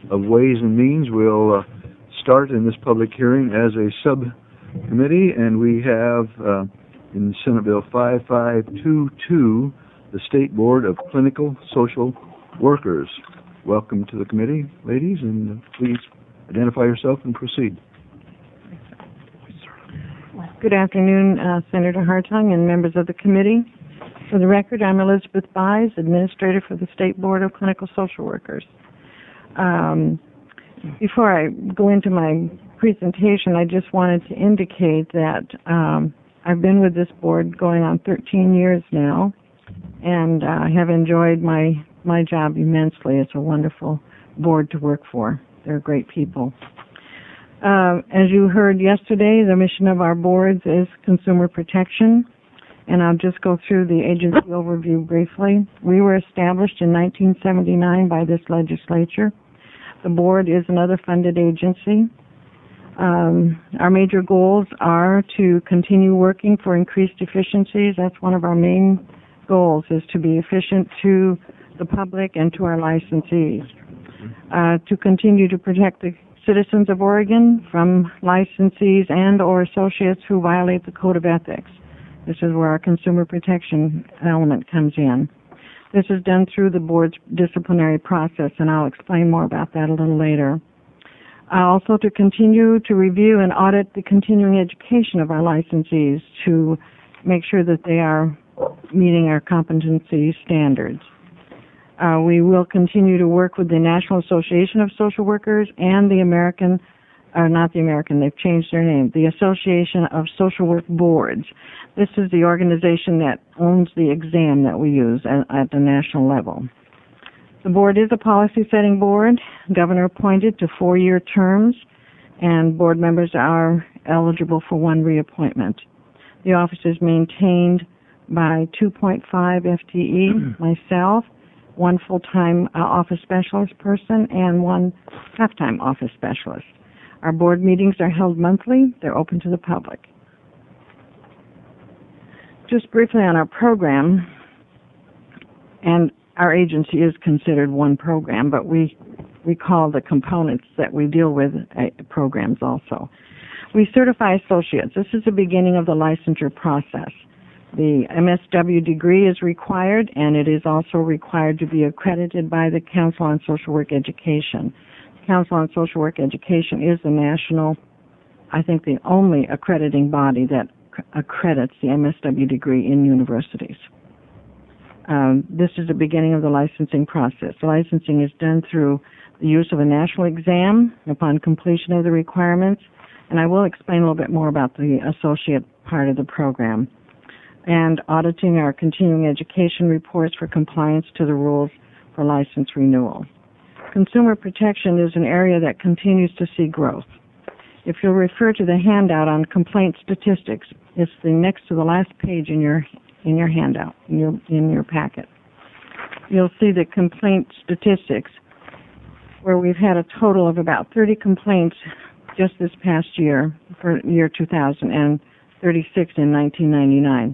of Ways and Means will start in this public hearing as a subcommittee, and we have in Senate Bill 5522, the State Board of Clinical Social Workers. Welcome to the committee, ladies, and please identify yourself and proceed. Good afternoon, Senator Hartung and members of the committee. For the record, I'm Elizabeth Buys, Administrator for the State Board of Clinical Social Workers. Before I go into my presentation, I just wanted to indicate that I've been with this board going on 13 years now, and I have enjoyed my job immensely. It's a wonderful board to work for. They're great people. As you heard yesterday, the mission of our boards is consumer protection, and I'll just go through the agency overview briefly. We were established in 1979 by this legislature. The board is another funded agency. Our major goals are to continue working for increased efficiencies. That's one of our main goals, is to be efficient to the public and to our licensees. To continue to protect the citizens of Oregon from licensees and or associates who violate the Code of Ethics. This is where our consumer protection element comes in. This is done through the board's disciplinary process, and I'll explain more about that a little later. Also, to continue to review and audit the continuing education of our licensees to make sure that they are meeting our competency standards. We will continue to work with the National Association of Social Workers and the American, not the American, they've changed their name, the Association of Social Work Boards. This is the organization that owns the exam that we use at the national level. The board is a policy-setting board, governor appointed to 4-year terms, and board members are eligible for 1 reappointment. The office is maintained by 2.5 FTE, myself, 1 full-time office specialist person, and 1 half-time office specialist. Our board meetings are held monthly. They're open to the public. Just briefly on our program, and our agency is considered one program, but we call the components that we deal with programs also. We certify associates. This is the beginning of the licensure process. The MSW degree is required, and it is also required to be accredited by the Council on Social Work Education. The Council on Social Work Education is the national, I think the only accrediting body that accredits the MSW degree in universities. This is the beginning of the licensing process. The licensing is done through the use of a national exam upon completion of the requirements, and I will explain a little bit more about the associate part of the program, and auditing our continuing education reports for compliance to the rules for license renewal. Consumer protection is an area that continues to see growth. If you'll refer to the handout on complaint statistics, it's the next to the last page in your handout, in your packet. You'll see the complaint statistics, where we've had a total of about 30 complaints just this past year, for year 2000, and 36 in 1999.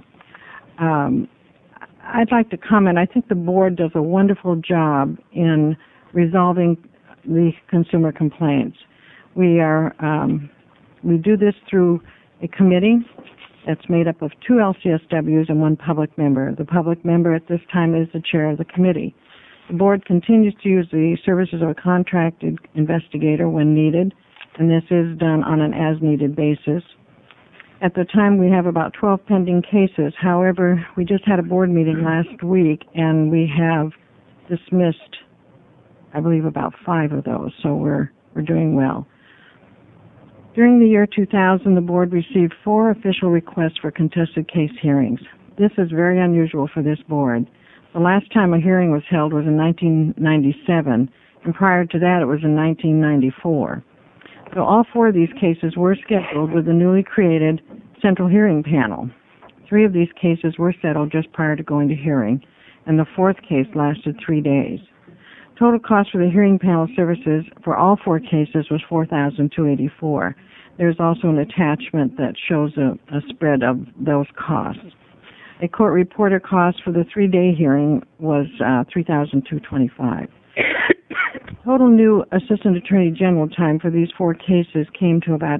I'd like to comment, I think the board does a wonderful job in resolving the consumer complaints. We do this through a committee that's made up of 2 LCSWs and 1 public member. The public member at this time is the chair of the committee. The board continues to use the services of a contracted investigator when needed, and this is done on an as-needed basis. At the time, we have about 12 pending cases. However, we just had a board meeting last week, and we have dismissed, I believe, about 5 of those, so we're doing well. During the year 2000, the board received 4 official requests for contested case hearings. This is very unusual for this board. The last time a hearing was held was in 1997, and prior to that, it was in 1994. So all 4 of these cases were scheduled with the newly created Central Hearing Panel. 3 of these cases were settled just prior to going to hearing, and the 4th case lasted 3 days. Total cost for the hearing panel services for all 4 cases was $4,284. There's also an attachment that shows a spread of those costs. A court reporter cost for the 3-day hearing was $3,225. Total new Assistant Attorney General time for these 4 cases came to about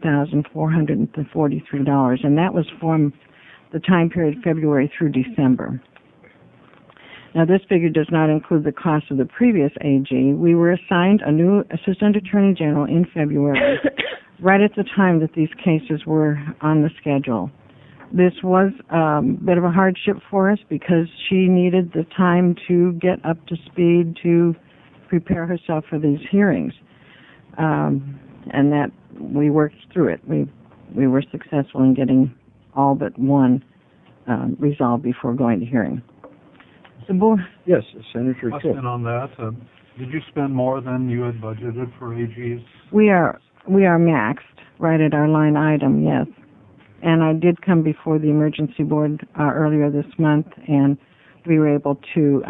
$18,443, and that was from the time period February through December. Now, this figure does not include the cost of the previous AG. We were assigned a new Assistant Attorney General in February, right at the time that these cases were on the schedule. This was a bit of a hardship for us because she needed the time to get up to speed to prepare herself for these hearings, and that we worked through it. We were successful in getting all but one resolved before going to hearing. The board. Yes, Senator Cook. Question on that. Did you spend more than you had budgeted for AGs? We are maxed right at our line item, yes. And I did come before the emergency board earlier this month, and we were able to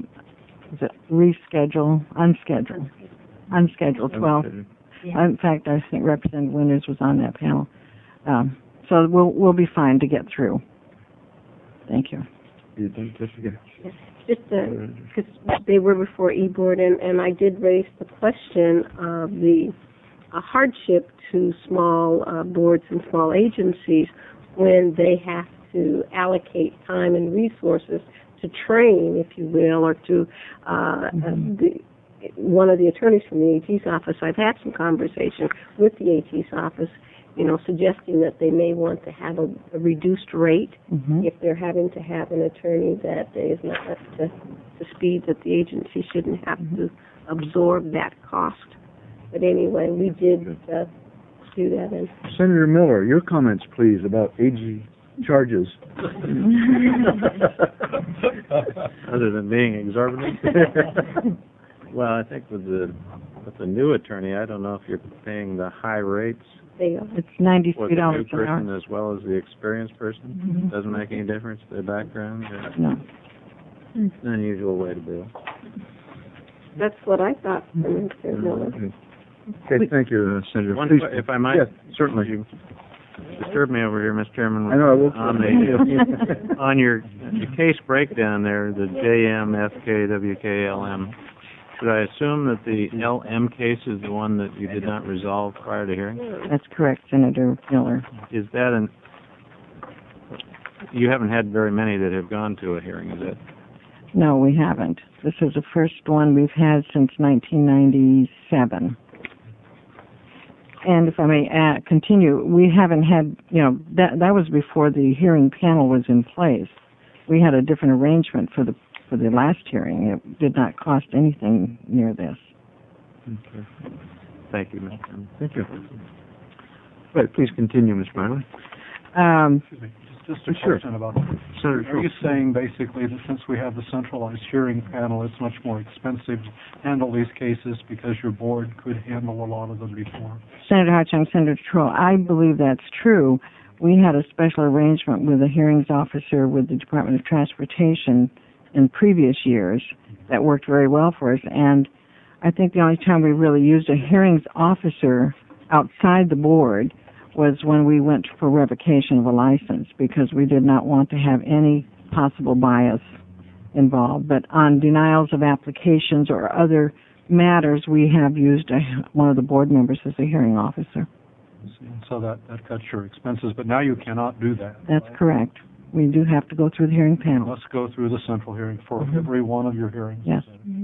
unschedule 12. Yeah. In fact, I think Representative Winters was on that panel. So we'll be fine to get through. Thank you. You think this again? Yes. Just because they were before e-board, and I did raise the question of the hardship to small boards and small agencies when they have to allocate time and resources to train, if you will, or to one of the attorneys from the AG's office. I've had some conversation with the AG's office, suggesting that they may want to have a reduced rate if they're having to have an attorney that is not up to speed, that the agency shouldn't have to absorb that cost. But anyway, we did do that. And Senator Miller, your comments, please, about AG charges. Other than being exorbitant? Well, I think with the new attorney, I don't know if you're paying the high rates. It's $93 for the new an person hour. as well as the experienced person. Doesn't make any difference, their background. No. It's an unusual way to bill. that's what I thought from Mr. Miller. Okay, thank you, Senator. One Please. if I might. Yes, certainly. You disturbed me over here, Mr. Chairman. I know, I will. On your case breakdown there, the JM, FK, WK, LM, should I assume that the LM case is the one that you did not resolve prior to hearing? That's correct, Senator Miller. Is that you haven't had very many that have gone to a hearing, is it? No, we haven't. This is the first one we've had since 1997. And if I may continue, we haven't had, that was before the hearing panel was in place. We had a different arrangement for the last hearing. It did not cost anything near this. Okay. Thank you, Mr. Chairman. Thank you. Right, please continue, Ms. Miley. Excuse me. Just a question about that. Senator Are you saying basically that since we have the centralized hearing panel, it's much more expensive to handle these cases because your board could handle a lot of them before? Senator Ho-Chunk, Senator Troll, I believe that's true. We had a special arrangement with a hearings officer with the Department of Transportation in previous years that worked very well for us, and I think the only time we really used a hearings officer outside the board was when we went for revocation of a license, because we did not want to have any possible bias involved. But on denials of applications or other matters, we have used one of the board members as a hearing officer. So that cuts your expenses, but now you cannot do that. That's correct. We do have to go through the hearing panel. Let's go through the central hearing for every one of your hearings. Yes.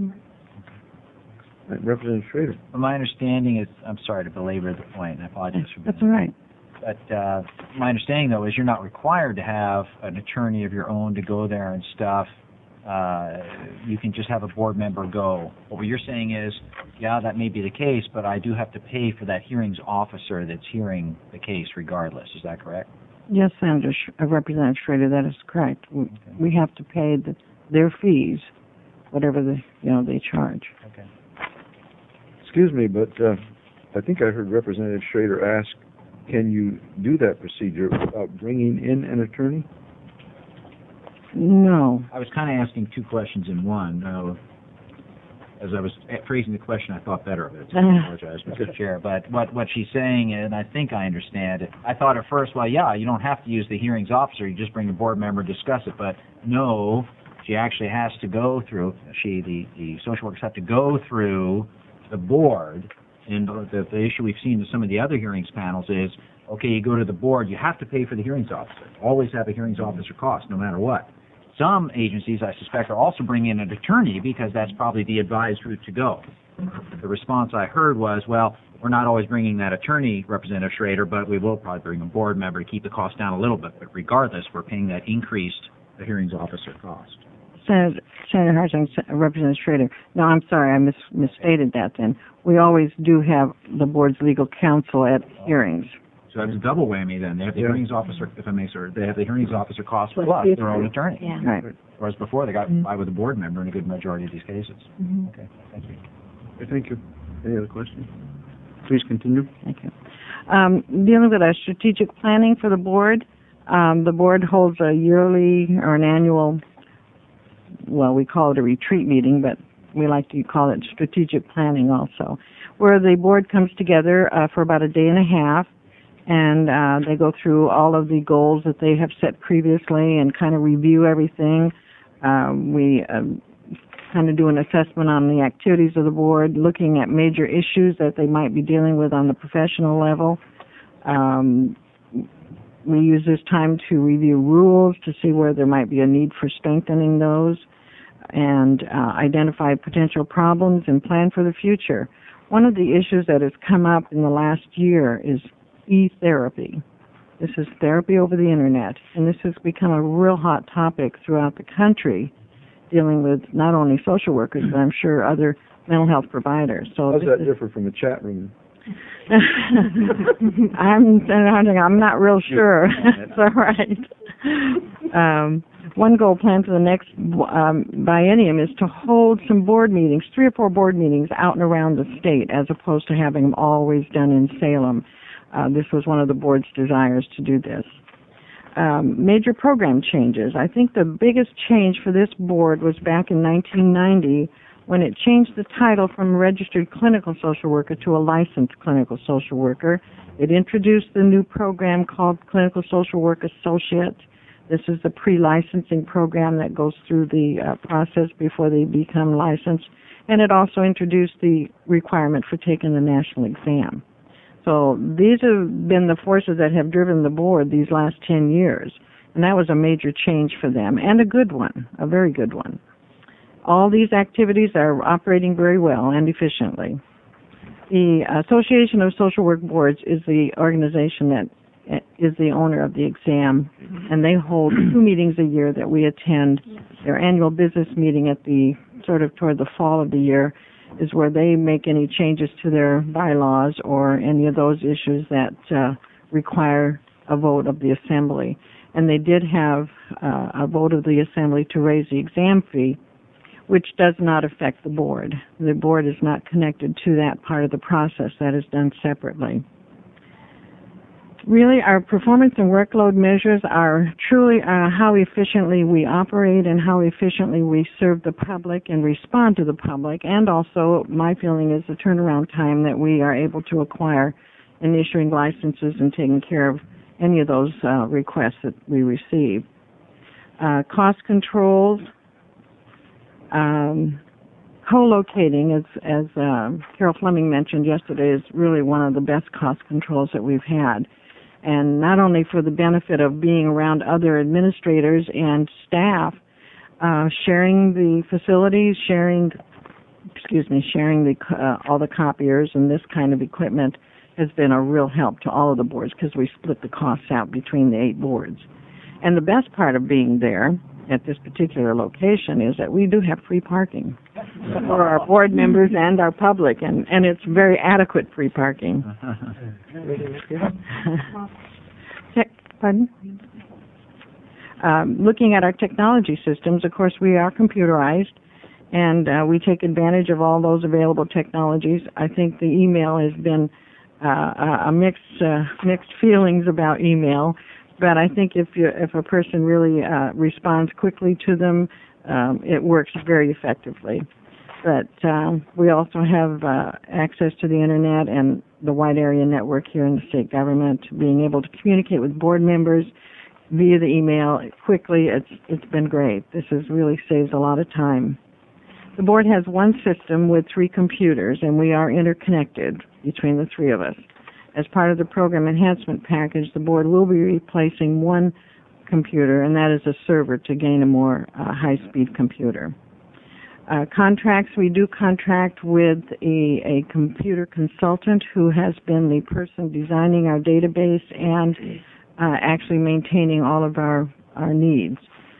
Right, Representative Schrader. Well, my understanding is, I'm sorry to belabor the point, and I apologize for That's all right. But my understanding, though, is you're not required to have an attorney of your own to go there and stuff. You can just have a board member go. But what you're saying is, yeah, that may be the case, but I do have to pay for that hearings officer that's hearing the case regardless. Is that correct? Yes, Senator Representative Schrader, that is correct. We have to pay their fees, whatever they charge. Okay. Excuse me, but I think I heard Representative Schrader ask, can you do that procedure without bringing in an attorney? No. I was kind of asking two questions in one. As I was phrasing the question, I thought better of it. So I apologize, Mr. Chair. But what she's saying, and I think I understand it, I thought at first, well, yeah, you don't have to use the hearings officer. You just bring a board member, discuss it. But no, she actually has to go through, the social workers have to go through the board. And the issue we've seen in some of the other hearings panels is, okay, you go to the board, you have to pay for the hearings officer. Always have a hearings officer cost, no matter what. Some agencies, I suspect, are also bringing in an attorney because that's probably the advised route to go. The response I heard was, well, we're not always bringing that attorney, Representative Schrader, but we will probably bring a board member to keep the cost down a little bit. But regardless, we're paying that increased hearings officer cost. Senator Hartung, Representative Schrader. No, I'm sorry, I misstated that then. We always do have the board's legal counsel at hearings. So that's a double whammy then. They have the hearings officer, if I may, sir, they have the hearings officer cost plus their own attorney. Yeah. Right. Whereas before, they got by with a board member in a good majority of these cases. Okay, thank you. Okay, thank you. Any other questions? Please continue. Thank you. Dealing with our strategic planning for the board holds a yearly or an annual, well, we call it a retreat meeting, but we like to call it strategic planning also, where the board comes together for about a day and a half, and they go through all of the goals that they have set previously and kind of review everything. We kind of do an assessment on the activities of the board, looking at major issues that they might be dealing with on the professional level. We use this time to review rules to see where there might be a need for strengthening those, and identify potential problems and plan for the future. One of the issues that has come up in the last year is e-therapy. This is therapy over the internet, and this has become a real hot topic throughout the country, dealing with not only social workers, but I'm sure other mental health providers. So how does that differ from a chat room? I'm not real sure. That's all right. One goal plan for the next biennium is to hold some board meetings, 3 or 4 board meetings out and around the state, as opposed to having them always done in Salem. This was one of the board's desires to do this. Major program changes. I think the biggest change for this board was back in 1990 when it changed the title from registered clinical social worker to a licensed clinical social worker. It introduced the new program called Clinical Social Work Associate. This is the pre-licensing program that goes through the process before they become licensed. And it also introduced the requirement for taking the national exam. So these have been the forces that have driven the board these last 10 years. And that was a major change for them, and a good one, a very good one. All these activities are operating very well and efficiently. The Association of Social Work Boards is the organization that is the owner of the exam, and they hold 2 meetings a year that we attend. Their annual business meeting at the sort of toward the fall of the year is where they make any changes to their bylaws or any of those issues that require a vote of the assembly. And they did have a vote of the assembly to raise the exam fee, which does not affect the board. The board is not connected to that part of the process. That is done separately. Really, our performance and workload measures are truly how efficiently we operate and how efficiently we serve the public and respond to the public, and also my feeling is the turnaround time that we are able to acquire in issuing licenses and taking care of any of those requests that we receive. Cost controls, co-locating, as Carol Fleming mentioned yesterday, is really one of the best cost controls that we've had. And not only for the benefit of being around other administrators and staff, sharing the facilities, sharing all the copiers and this kind of equipment has been a real help to all of the boards because we split the costs out between the 8 boards. And the best part of being there at this particular location is that we do have free parking for our board members and our public, and it's very adequate free parking. Pardon? Looking at our technology systems, of course, we are computerized, and we take advantage of all those available technologies. I think the email has been mixed feelings about email. But I think if a person really responds quickly to them, it works very effectively. But we also have access to the Internet and the wide area network here in the state government, being able to communicate with board members, via the email quickly. It's been great. This has really saved a lot of time. The board has one system with 3 computers, and we are interconnected between the 3 of us. As part of the program enhancement package, the board will be replacing one computer, and that is a server to gain a more high-speed computer. Contracts, we do contract with a computer consultant who has been the person designing our database and actually maintaining all of our needs.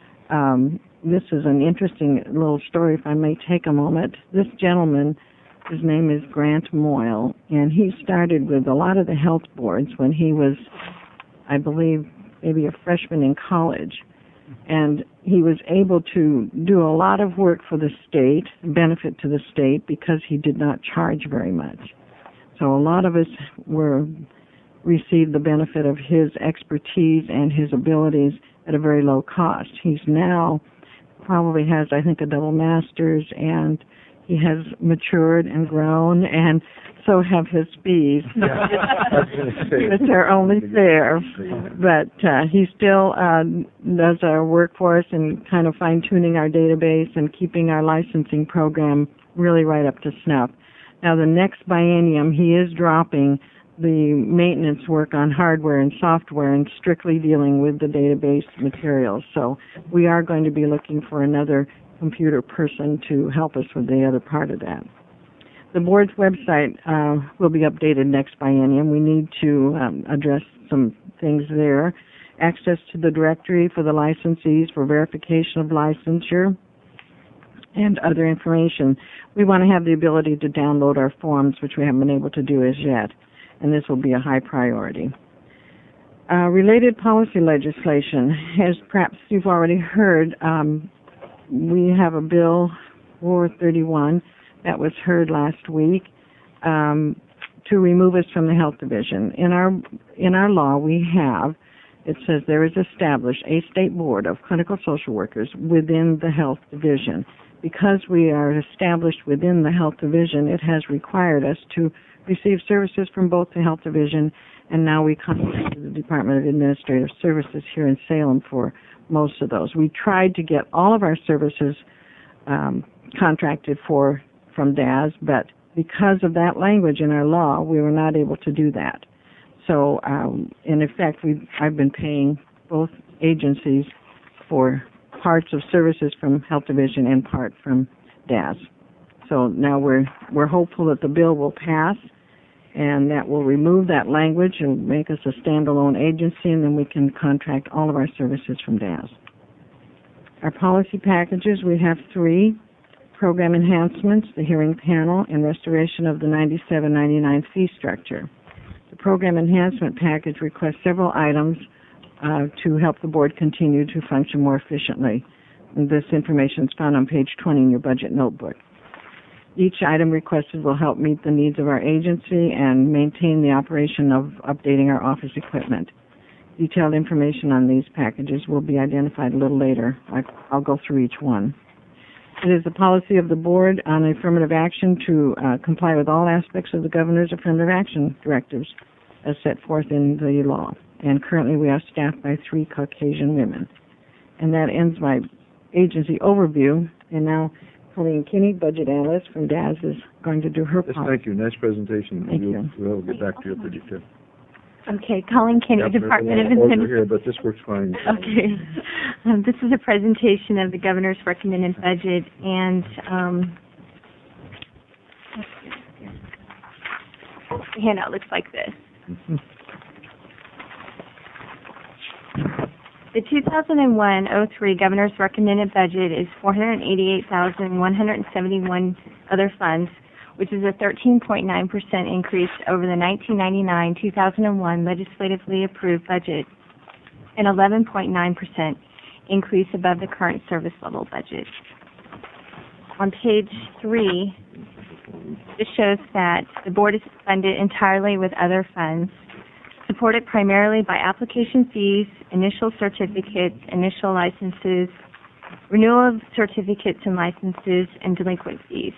This is an interesting little story, if I may take a moment. This gentleman, his name is Grant Moyle, and he started with a lot of the health boards when he was, I believe, maybe a freshman in college. And he was able to do a lot of work for the state, benefit to the state, because he did not charge very much. So a lot of us received the benefit of his expertise and his abilities at a very low cost. He's now probably has, I think, a double master's, and he has matured and grown, and so have his fees, which are only fair. But he still does our work for us and kind of fine-tuning our database and keeping our licensing program really right up to snuff. Now, the next biennium, he is dropping the maintenance work on hardware and software and strictly dealing with the database materials. So we are going to be looking for another computer person to help us with the other part of that. The board's website will be updated next biennium. We need to address some things there. Access to the directory for the licensees for verification of licensure and other information. We want to have the ability to download our forms, which we haven't been able to do as yet, and this will be a high priority. Related policy legislation, as perhaps you've already heard, we have a bill 431 that was heard last week to remove us from the health division. In our law, we have, it says there is established a state board of clinical social workers within the health division. Because we are established within the health division, it has required us to receive services from both the health division, and now we contacted the Department of Administrative Services here in Salem for most of those. We tried to get all of our services contracted from DAS, but because of that language in our law, we were not able to do that. So, in effect, I've been paying both agencies for parts of services from Health Division and part from DAS. So now we're hopeful that the bill will pass, and that will remove that language and make us a standalone agency, and then we can contract all of our services from DAS. Our policy packages, we have 3. Program enhancements, the hearing panel, and restoration of the 97-99 fee structure. The program enhancement package requests several items to help the board continue to function more efficiently. And this information is found on page 20 in your budget notebook. Each item requested will help meet the needs of our agency and maintain the operation of updating our office equipment. Detailed information on these packages will be identified a little later. I'll go through each one. It is the policy of the board on affirmative action to comply with all aspects of the governor's affirmative action directives as set forth in the law. And currently we are staffed by 3 Caucasian women. And that ends my agency overview. And now Colleen Kinney, budget analyst from DAS, is going to do her part. Yes, thank you. Nice presentation. Thank you. We'll get back to you pretty soon. Okay, Colleen Kinney, Yep, Department of order Administration. here, but this works fine. Okay. This is a presentation of the governor's recommended budget, and the handout looks like this. Mm-hmm. The 2001-03 governor's recommended budget is $488,171 other funds, which is a 13.9% increase over the 1999-2001 legislatively approved budget, and 11.9% increase above the current service level budget. On page 3, this shows that the board is funded entirely with other funds, supported primarily by application fees, initial certificates, initial licenses, renewal of certificates and licenses, and delinquent fees.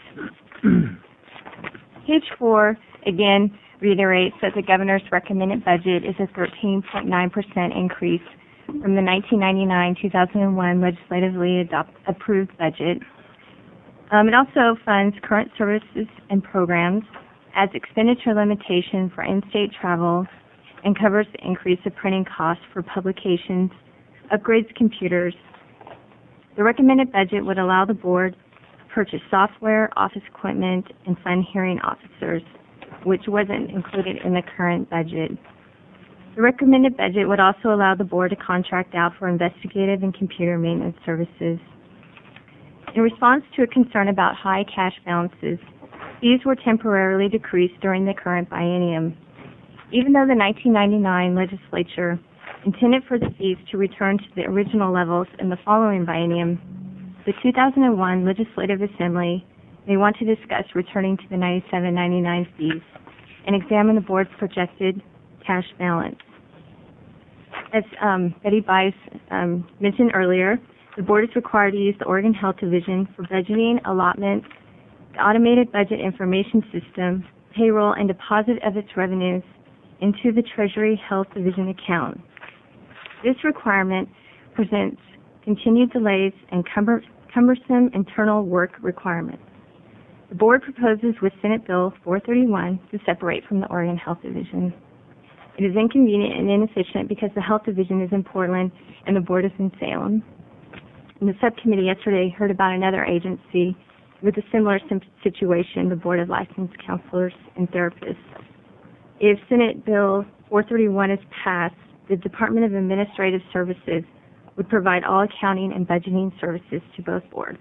Page 4, again, reiterates that the governor's recommended budget is a 13.9% increase from the 1999-2001 legislatively approved budget. It also funds current services and programs, adds expenditure limitation for in-state travel, and covers the increase of printing costs for publications, upgrades computers. The recommended budget would allow the board to purchase software, office equipment, and fund hearing officers, which wasn't included in the current budget. The recommended budget would also allow the board to contract out for investigative and computer maintenance services. In response to a concern about high cash balances, fees were temporarily decreased during the current biennium. Even though the 1999 legislature intended for the fees to return to the original levels in the following biennium, the 2001 Legislative Assembly may want to discuss returning to the 97-99 fees and examine the board's projected cash balance. As Betty Bice mentioned earlier, the board is required to use the Oregon Health Division for budgeting, allotment, the automated budget information system, payroll, and deposit of its revenues into the Treasury Health Division account. This requirement presents continued delays and cumbersome internal work requirements. The board proposes with Senate Bill 431 to separate from the Oregon Health Division. It is inconvenient and inefficient because the Health Division is in Portland and the board is in Salem. And the subcommittee yesterday heard about another agency with a similar situation, the Board of Licensed Counselors and Therapists. If Senate Bill 431 is passed, the Department of Administrative Services would provide all accounting and budgeting services to both boards.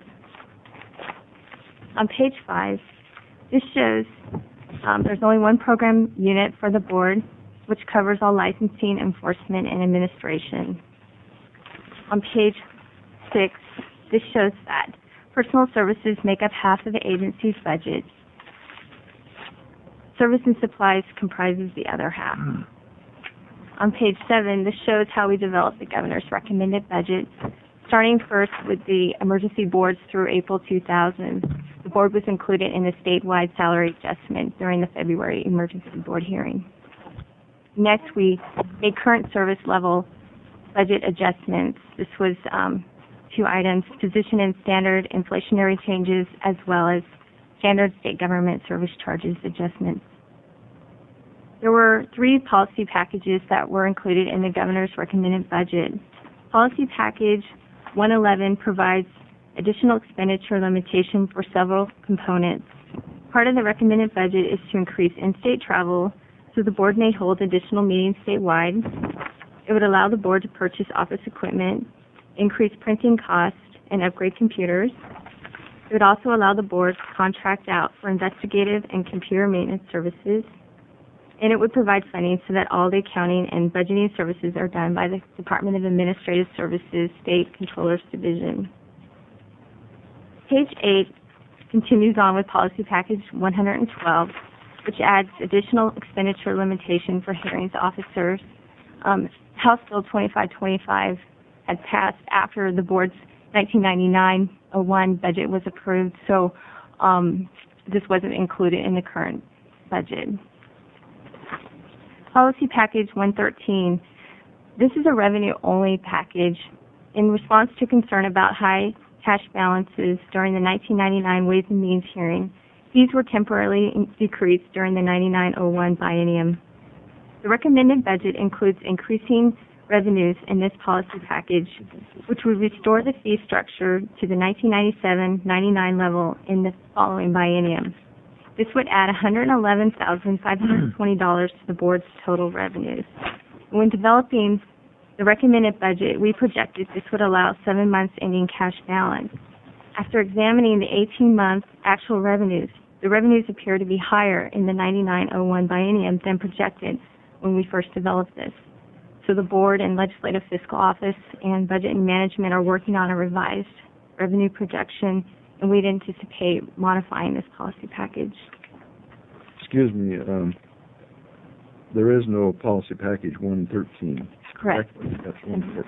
On page 5, this shows there's only one program unit for the board, which covers all licensing, enforcement, and administration. On page 6, this shows that personal services make up half of the agency's budget. Service and supplies comprises the other half. On page 7, this shows how we developed the governor's recommended budget, starting first with the emergency boards through April 2000. The board was included in the statewide salary adjustment during the February emergency board hearing. Next, we made current service level budget adjustments. This was 2 items, position and standard inflationary changes, as well as standard state government service charges adjustments. There were 3 policy packages that were included in the governor's recommended budget. Policy package 111 provides additional expenditure limitation for several components. Part of the recommended budget is to increase in-state travel, so the board may hold additional meetings statewide. It would allow the board to purchase office equipment, increase printing costs, and upgrade computers. It would also allow the board to contract out for investigative and computer maintenance services. And it would provide funding so that all the accounting and budgeting services are done by the Department of Administrative Services State Controllers Division. Page 8 continues on with Policy Package 112, which adds additional expenditure limitation for hearings officers. House Bill 2525 had passed after the board's 1999-01 budget was approved, so this wasn't included in the current budget. Policy Package 113. This is a revenue-only package. In response to concern about high cash balances during the 1999 Ways and Means hearing, these were temporarily decreased during the 99-01 biennium. The recommended budget includes increasing revenues in this policy package, which would restore the fee structure to the 1997-99 level in the following biennium. This would add $111,520 to the board's total revenues. When developing the recommended budget, we projected this would allow 7 months ending cash balance. After examining the 18-month actual revenues, the revenues appear to be higher in the 99-01 biennium than projected when we first developed this. So the board and Legislative Fiscal Office and Budget and Management are working on a revised revenue projection, and we'd anticipate modifying this policy package. Excuse me, there is no policy package 113. Correct. That's 113.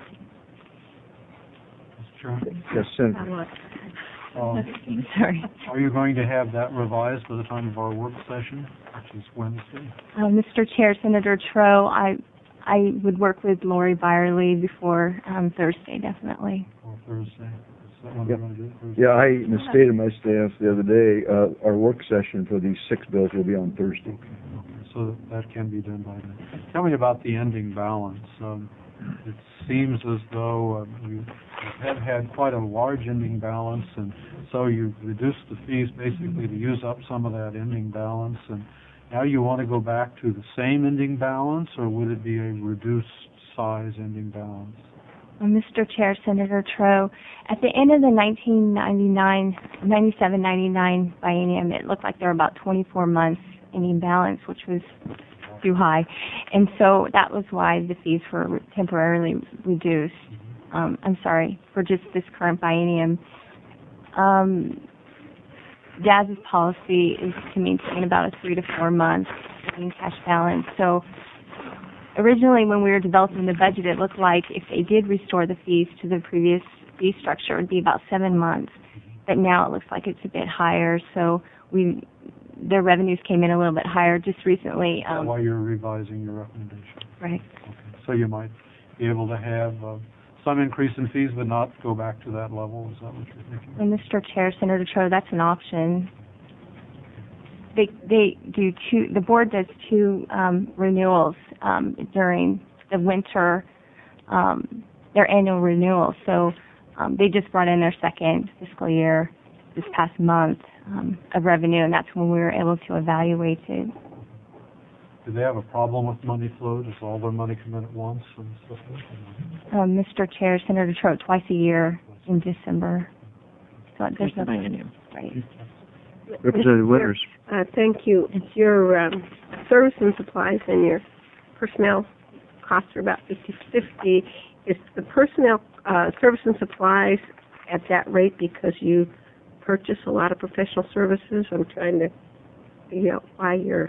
Mr. Chairman, Yes, Senator. Sorry. are you going to have that revised by the time of our work session, which is Wednesday? Mr. Chair, Senator Troe, I would work with Lori Byerly before Thursday, definitely. Or Thursday? Is that when Yep. we're going to do it? Thursday? Yeah, I misstated my staff the other day. Our work session for these 6 bills will be on Thursday. Okay, so that can be done by then. Tell me about the ending balance. It seems as though you have had quite a large ending balance, and so you've reduced the fees basically to use up some of that ending balance, and now you want to go back to the same ending balance, or would it be a reduced size ending balance? Mr. Chair, Senator Troe, at the end of the 97-99 biennium, it looked like there were about 24 months ending balance, which was too high. And so that was why the fees were temporarily reduced. I'm sorry, for just this current biennium. DAS's policy is to maintain about a 3 to 4 month ending cash balance. So originally, when we were developing the budget, it looked like if they did restore the fees to the previous fee structure, it would be about 7 months. But now it looks like it's a bit higher. So their revenues came in a little bit higher just recently. Is that why you're revising your recommendation? Right. Okay. So you might be able to have some increase in fees, but not go back to that level. Is that what you're thinking? And Mr. Chair, Senator Troe, that's an option. They do two. The board does 2 renewals during the winter, their annual renewal. So they just brought in their second fiscal year this past month of revenue, and that's when we were able to evaluate it. Do they have a problem with money flow? Does all their money come in at once and stuff like that? Mr. Chair, Senator Troe, twice a year in December. So there's no biennium. Right. Representative Winters. Thank you. Your service and supplies and your personnel costs are about 50/50. Is the personnel service and supplies at that rate because you purchase a lot of professional services? I'm trying to figure out why you're...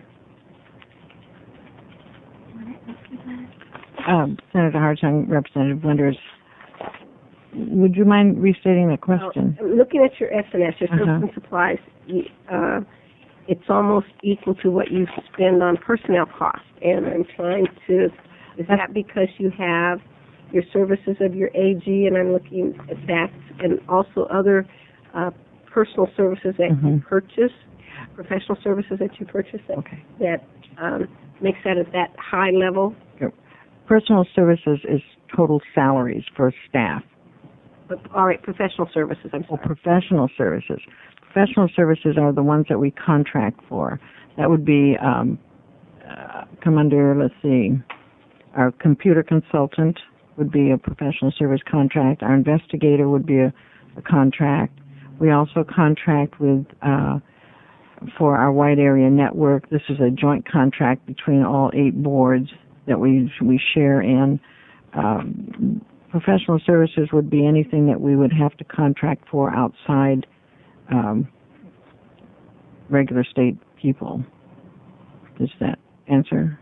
Senator Hartung, Representative Winters, would you mind restating the question? Looking at your S&S, your service and supplies, it's almost equal to what you spend on personnel costs. And I'm trying to, is that because you have your services of your AG, and I'm looking at that, and also other personal services that you purchase, professional services that you purchase that makes that at that high level? Personal services is total salaries for staff. But, all right, professional services, I'm sorry. Professional services. Professional services are the ones that we contract for. That would be, come under, let's see, our computer consultant would be a professional service contract. Our investigator would be a contract. We also contract with, for our wide area network. This is a joint contract between all 8 boards that we share in. Professional services would be anything that we would have to contract for outside regular state people. Does that answer?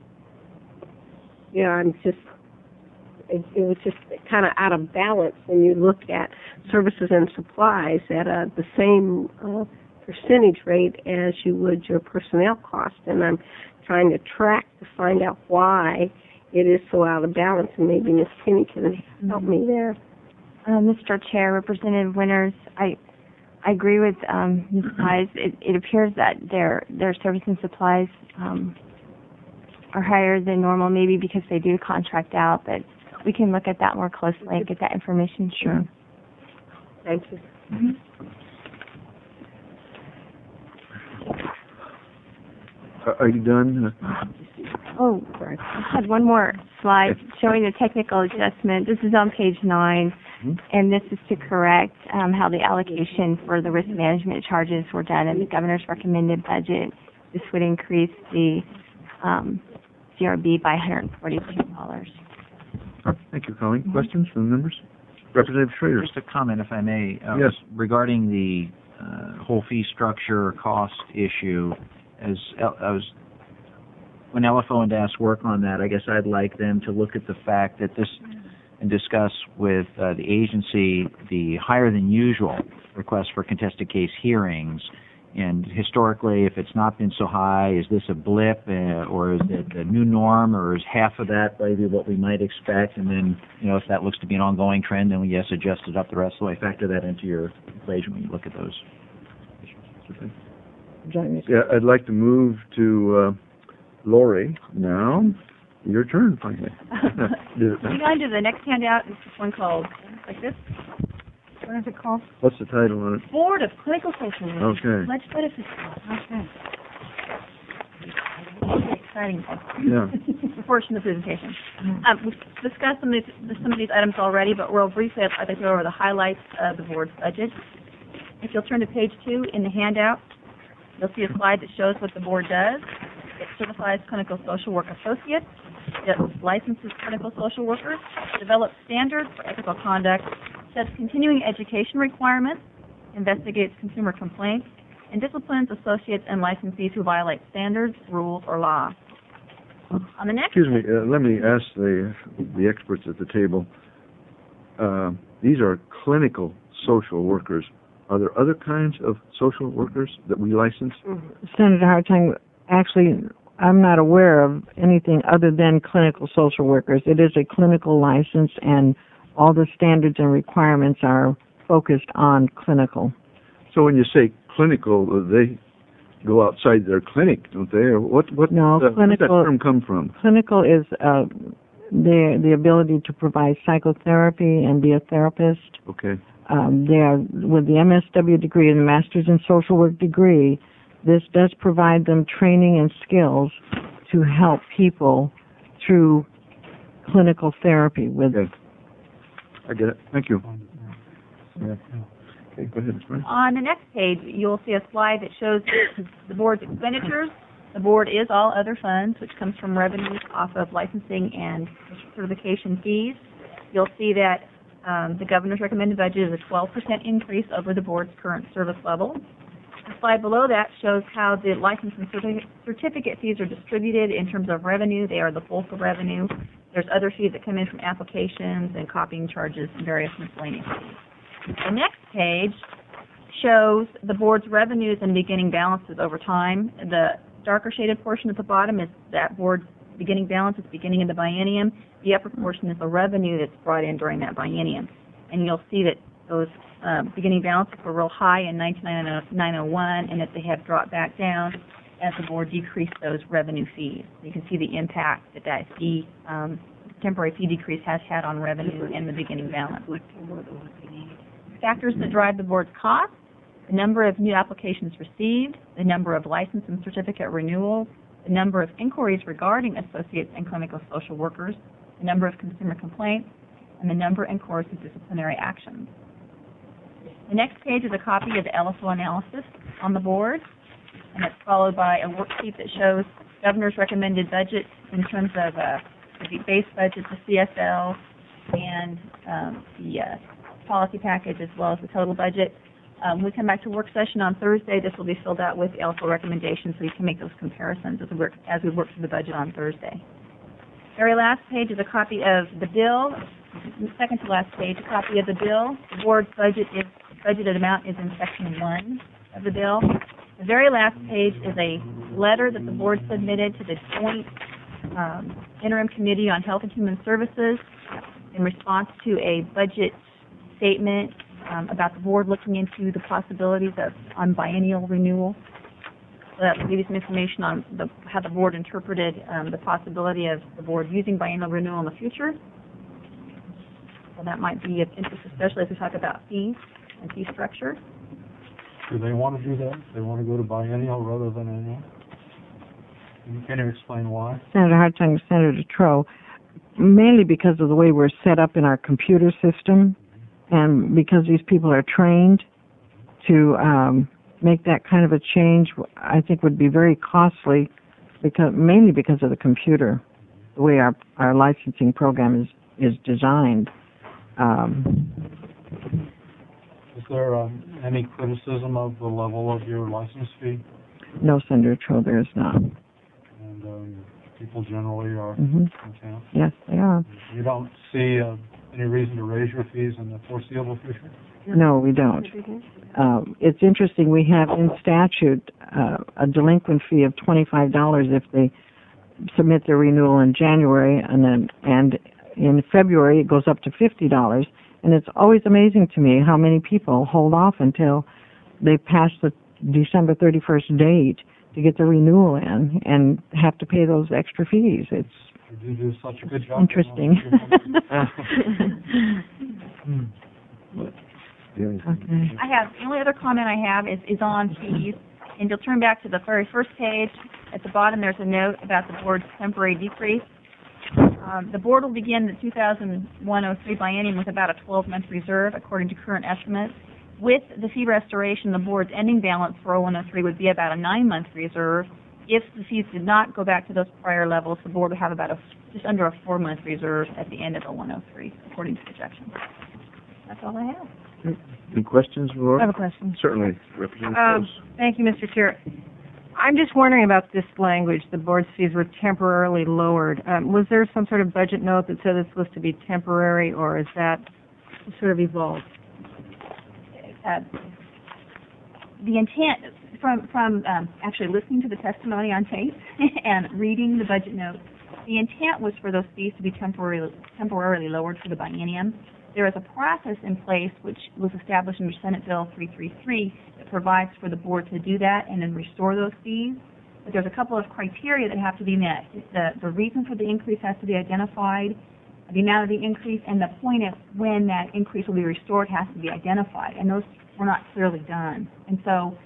Yeah, it was just kind of out of balance when you look at services and supplies at the same percentage rate as you would your personnel cost. And I'm trying to track to find out why it is so out of balance, and maybe Ms. Kinney can help me there. Mr. Chair, Representative Winters, I agree with Ms. Pies. It appears that their service and supplies are higher than normal, maybe because they do contract out, but we can look at that more closely and get that information. Sure. Thank you. Are you done? Oh, sorry. I had one more slide showing the technical adjustment. This is on page 9, and this is to correct how the allocation for the risk management charges were done in the governor's recommended budget. This would increase the CRB by $142. Thank you, Colleen. Questions from the members? Representative Schrader. Just a comment, if I may. Yes. Regarding the whole fee structure cost issue, when LFO and DAS work on that, I guess I'd like them to look at the fact that this and discuss with the agency the higher than usual request for contested case hearings And historically, if it's not been so high, is this a blip, or is it the new norm, or is half of that maybe what we might expect? And then, if that looks to be an ongoing trend, then we yes adjust it up the rest of the way. Factor that into your equation when you look at those issues. Yeah, I'd like to move to Lori now. Your turn, finally. Moving on to the next handout, is this one called, like this. What is it called? What's the title on it? Board of Clinical Social Work. Okay. Legislative Assistance. Okay. Exciting portion of the presentation. We've discussed some of these items already, but real briefly, I'd like to go over the highlights of the board's budget. If you'll turn to page 2 in the handout, you'll see a slide that shows what the board does. It certifies clinical social work associates. It licenses clinical social workers, develops standards for ethical conduct, sets continuing education requirements, investigates consumer complaints, and disciplines associates and licensees who violate standards, rules, or law. On the next... Excuse me, let me ask the experts at the table. These are clinical social workers. Are there other kinds of social workers that we license? Senator Hartung, actually, I'm not aware of anything other than clinical social workers. It is a clinical license, and all the standards and requirements are focused on clinical. So when you say clinical, they go outside their clinic, don't they? Or what? No, where's that term come from? Clinical is the ability to provide psychotherapy and be a therapist. Okay. They are, with the MSW degree and the Master's in Social Work degree, this does provide them training and skills to help people through clinical therapy. Okay. I get it. Thank you. Yeah. Okay, go ahead, Ms. Brown. On the next page, you'll see a slide that shows the board's expenditures. The board is all other funds, which comes from revenues off of licensing and certification fees. You'll see that the governor's recommended budget is a 12% increase over the board's current service level. The slide below that shows how the license and certificate fees are distributed in terms of revenue. They are the bulk of revenue. There's other fees that come in from applications and copying charges and various miscellaneous fees. The next page shows the board's revenues and beginning balances over time. The darker shaded portion at the bottom is that board's beginning balance at the beginning of the biennium. The upper portion is the revenue that's brought in during that biennium. And you'll see that those beginning balances were real high in 1999-01 and that they have dropped back down as the board decreased those revenue fees. You can see the impact that fee, temporary fee decrease has had on revenue and the beginning balance. Factors that drive the board's costs: the number of new applications received, the number of license and certificate renewals, the number of inquiries regarding associates and clinical social workers, the number of consumer complaints, and the number and course of disciplinary actions. The next page is a copy of the LFO analysis on the board, and it's followed by a worksheet that shows governor's recommended budget in terms of the base budget, the CSL, and the policy package, as well as the total budget. When we come back to work session on Thursday, this will be filled out with the LFO recommendations so you can make those comparisons as we work through the budget on Thursday. Very last page is a copy of the bill. Second to last page, a copy of the bill. The board's budgeted amount is in section 1 of the bill. The very last page is a letter that the board submitted to the Joint Interim Committee on Health and Human Services in response to a budget statement about the board looking into the possibilities on biennial renewal. So that will give you some information on how the board interpreted the possibility of the board using biennial renewal in the future. So that might be of interest, especially as we talk about fees and fee structure. Do they want to do that? They want to go to biennial rather than annual? Can you explain why? Senator Hartung, Senator Troe, mainly because of the way we're set up in our computer system, and because these people are trained to make that kind of a change, I think would be very costly, mainly because of the computer, the way our licensing program is designed. Is there any criticism of the level of your license fee? No, Senator Troe, there is not. And people generally are Mm-hmm. content? Yes, they are. You don't see any reason to raise your fees in the foreseeable future? No, we don't. It's interesting, we have in statute a delinquent fee of $25 if they submit their renewal in January, and in February it goes up to $50. And it's always amazing to me how many people hold off until they pass the December 31st date to get the renewal in and have to pay those extra fees. It's You do such a good job. interesting. Okay. I have, the only other comment I have is on fees. And you'll turn back to the very first page. At the bottom, there's a note about the board's temporary decrease. The board will begin the 2001-03 biennium with about a 12-month reserve, according to current estimates. With the fee restoration, the board's ending balance for 01-03 would be about a 9-month reserve. If the fees did not go back to those prior levels, the board would have about just under a 4-month reserve at the end of 01-03, according to projections. That's all I have. Any questions, Laura? I have a question. Certainly, Representative Gross. Thank you, Mr. Chair. I'm just wondering about this language, the board's fees were temporarily lowered. Was there some sort of budget note that said it's supposed to be temporary, or is that sort of evolved? The intent, from actually listening to the testimony on tape and reading the budget note, the intent was for those fees to be temporarily lowered for the biennium. There is a process in place which was established under Senate Bill 333 that provides for the board to do that and then restore those fees. But there's a couple of criteria that have to be met. The reason for the increase has to be identified, the amount of the increase, and the point at when that increase will be restored has to be identified. And those were not clearly done. And so,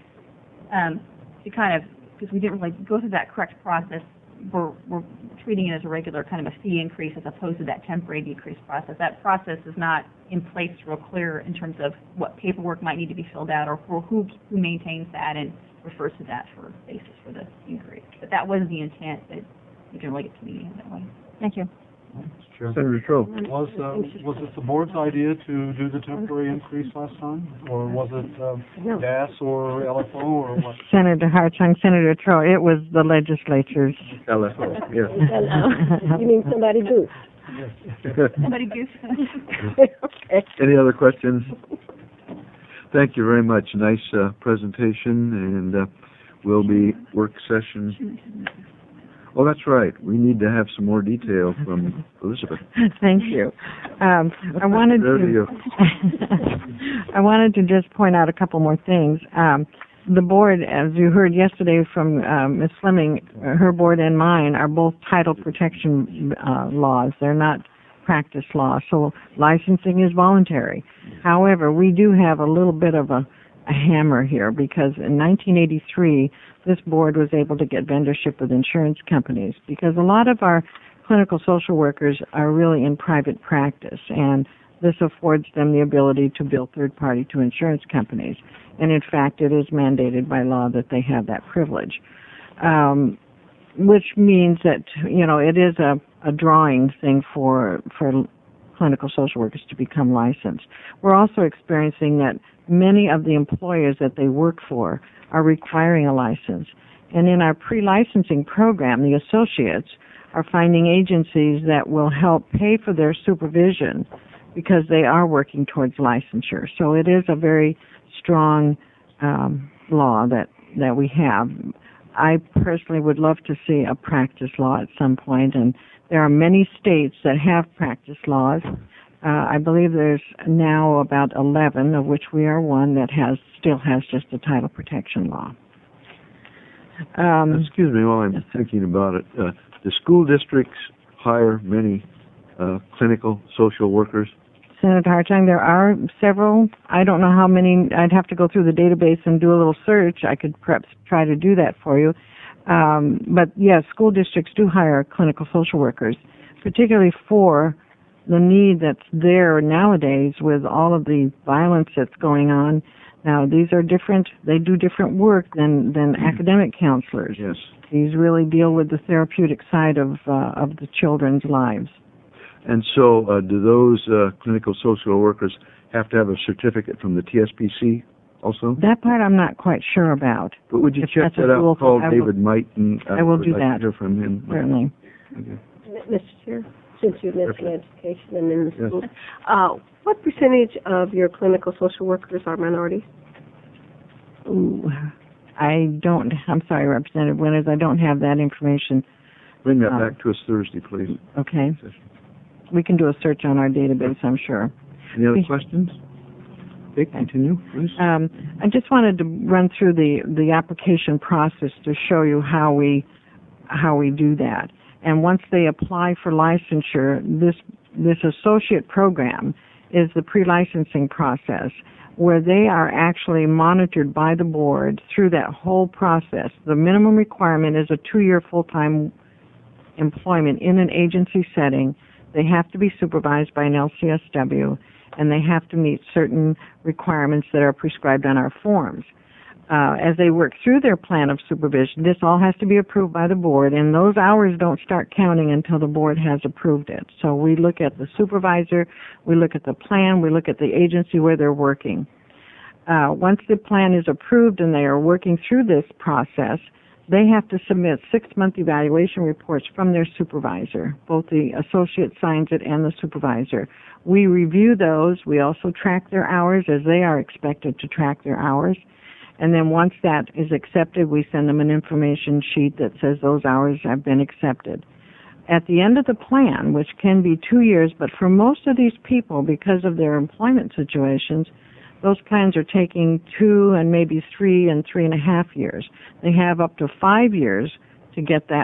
because we didn't really go through that correct process, we're treating it as a regular kind of a fee increase as opposed to that temporary decrease process. That process is not in place real clear in terms of what paperwork might need to be filled out or who maintains that and refers to that for basis for the increase. But that was the intent, that we can relate it to the that way. Thank you. Sure. Senator Troll. Was it the board's idea to do the temporary increase last time, or was it DAS or LFO or what? Senator Hartung, Senator Troy, it was the legislature's. LFO, yes. You mean somebody goose? Somebody goose. Okay. Any other questions? Thank you very much. Nice presentation, and will be work session. Oh, that's right. We need to have some more detail from Elizabeth. Thank you. I wanted to just point out a couple more things. The board, as you heard yesterday from Ms. Fleming, her board and mine are both title protection laws. They're not practice law, so licensing is voluntary. However, we do have a little bit of a hammer here, because in 1983, this board was able to get vendorship with insurance companies, because a lot of our clinical social workers are really in private practice, and this affords them the ability to bill third party to insurance companies. And in fact, it is mandated by law that they have that privilege, which means that, it is a drawing thing for clinical social workers to become licensed. We're also experiencing that many of the employers that they work for are requiring a license. And in our pre-licensing program, the associates are finding agencies that will help pay for their supervision because they are working towards licensure. So it is a very strong law that we have. I personally would love to see a practice law at some point, and there are many states that have practice laws. I believe there's now about 11, of which we are one, that still has just a title protection law. Excuse me while I'm thinking about it. Do school districts hire many clinical social workers? Senator Hartung, there are several. I don't know how many. I'd have to go through the database and do a little search. I could perhaps try to do that for you. But yes, school districts do hire clinical social workers, particularly for the need that's there nowadays with all of the violence that's going on. Now, these are different. They do different work than academic counselors. Yes. These really deal with the therapeutic side of the children's lives. And so, do those clinical social workers have to have a certificate from the TSPC also? That part I'm not quite sure about. But would you If check that's a that rule out? Call for- David Mighton. I will do I'd like that. to hear from him. Certainly. Okay. Mr. Chair? since you mentioned education and in the schools. What percentage of your clinical social workers are minorities? Ooh, I'm sorry, Representative Winters, I don't have that information. Bring that back to us Thursday, please. Okay. We can do a search on our database, I'm sure. Any other questions? Okay, continue, please. I just wanted to run through the application process to show you how we do that. And once they apply for licensure, this associate program is the pre-licensing process, where they are actually monitored by the board through that whole process. The minimum requirement is a 2-year full-time employment in an agency setting. They have to be supervised by an LCSW, and they have to meet certain requirements that are prescribed on our forms. As they work through their plan of supervision, this all has to be approved by the board, and those hours don't start counting until the board has approved it. So we look at the supervisor, we look at the plan, we look at the agency where they're working. Once the plan is approved and they are working through this process, they have to submit 6-month evaluation reports from their supervisor. Both the associate signs it and the supervisor. We review those. We also track their hours as they are expected to track their hours. And then once that is accepted, we send them an information sheet that says those hours have been accepted. At the end of the plan, which can be 2 years, but for most of these people, because of their employment situations, those plans are taking 2 and maybe 3 and 3.5 years. They have up to 5 years to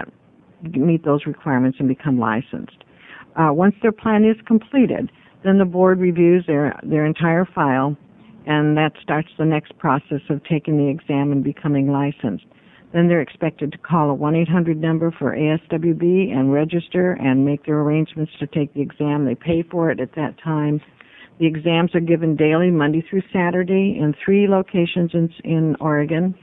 meet those requirements and become licensed. Once their plan is completed, then the board reviews their entire file, and that starts the next process of taking the exam and becoming licensed. Then they're expected to call a 1-800 number for ASWB and register and make their arrangements to take the exam. They pay for it at that time. The exams are given daily, Monday through Saturday, in 3 locations in Oregon,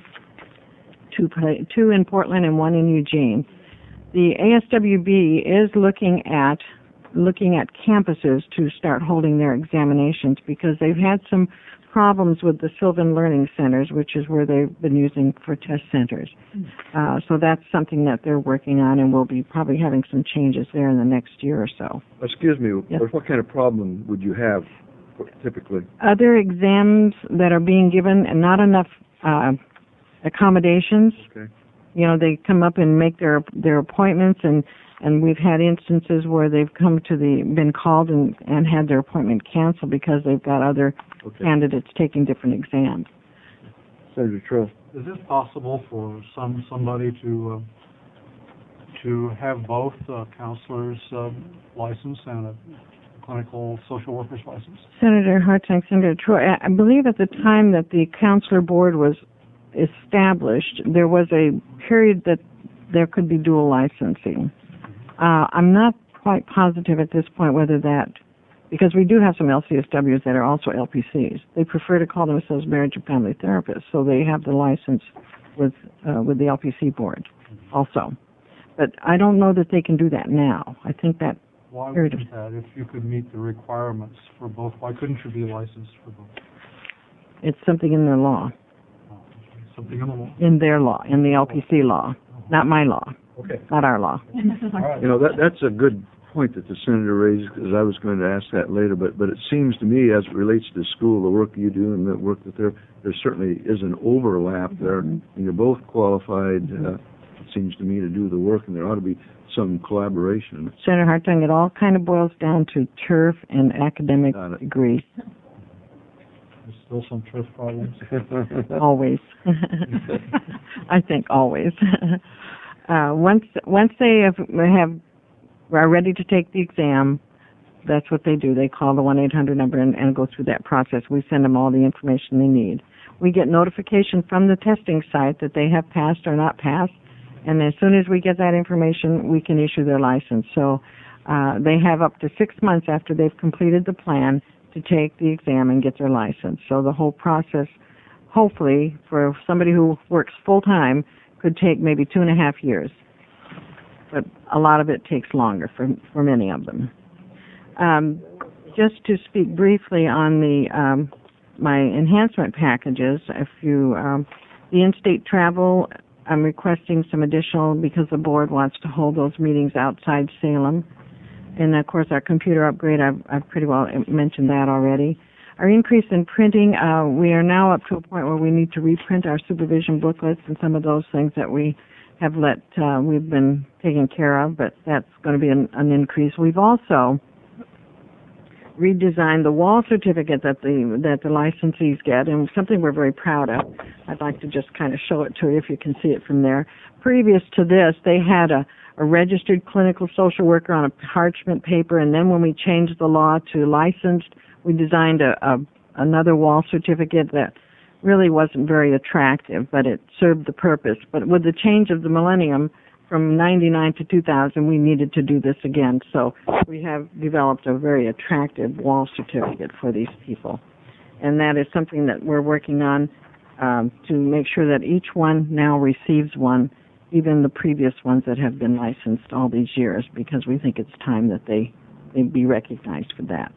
2 in Portland and 1 in Eugene. The ASWB is looking at campuses to start holding their examinations because they've had some problems with the Sylvan Learning Centers, which is where they've been using for test centers. So that's something that they're working on, and we'll be probably having some changes there in the next year or so. Excuse me, Yes. what kind of problem would you have typically? Other exams that are being given and not enough accommodations. Okay. You know, they come up and make their appointments, and we've had instances where they've been called and had their appointment canceled because they've got other candidates taking different exams. Senator Truss. Is it possible for somebody to have both counselor's license and a clinical social worker's license? Senator Hartung, Senator Troy, I believe at the time that the counselor board was established, there was a period that there could be dual licensing. I'm not quite positive at this point whether that, because we do have some LCSWs that are also LPCs. They prefer to call themselves marriage and family therapists, so they have the license with the LPC board also. But I don't know that they can do that now. I think that Why wouldn't that? If you could meet the requirements for both, why couldn't you be licensed for both? it's something in their law. Something in the law? In their law, in the LPC law, not my law. Okay. Not our law. You know, that's a good point that the senator raised, because I was going to ask that later, but it seems to me, as it relates to school, the work you do and the work that there certainly is an overlap there, and you're both qualified, it seems to me, to do the work, and there ought to be some collaboration. Senator Hartung, it all kind of boils down to turf and academic degrees. There's still some turf problems. Always. I think always. Once they are ready to take the exam, that's what they do. They call the 1-800 number and go through that process. We send them all the information they need. We get notification from the testing site that they have passed or not passed, and as soon as we get that information, we can issue their license. So they have up to 6 months after they've completed the plan to take the exam and get their license. So the whole process, hopefully, for somebody who works full-time, could take maybe 2.5 years. But a lot of it takes longer for many of them. Just to speak briefly on the my enhancement packages, the in-state travel, I'm requesting some additional because the board wants to hold those meetings outside Salem. And of course, our computer upgrade, I've pretty well mentioned that already. Our increase in printing, we are now up to a point where we need to reprint our supervision booklets and some of those things that we have we've been taking care of, but that's going to be an increase. We've also redesigned the wall certificate that the licensees get, and something we're very proud of. I'd like to just kind of show it to you if you can see it from there. Previous to this, they had a registered clinical social worker on a parchment paper, and then when we changed the law to licensed, we designed another wall certificate that really wasn't very attractive, but it served the purpose. But with the change of the millennium from 99 to 2000, we needed to do this again. So we have developed a very attractive wall certificate for these people. And that is something that we're working on to make sure that each one now receives one, even the previous ones that have been licensed all these years, because we think it's time that they be recognized for that.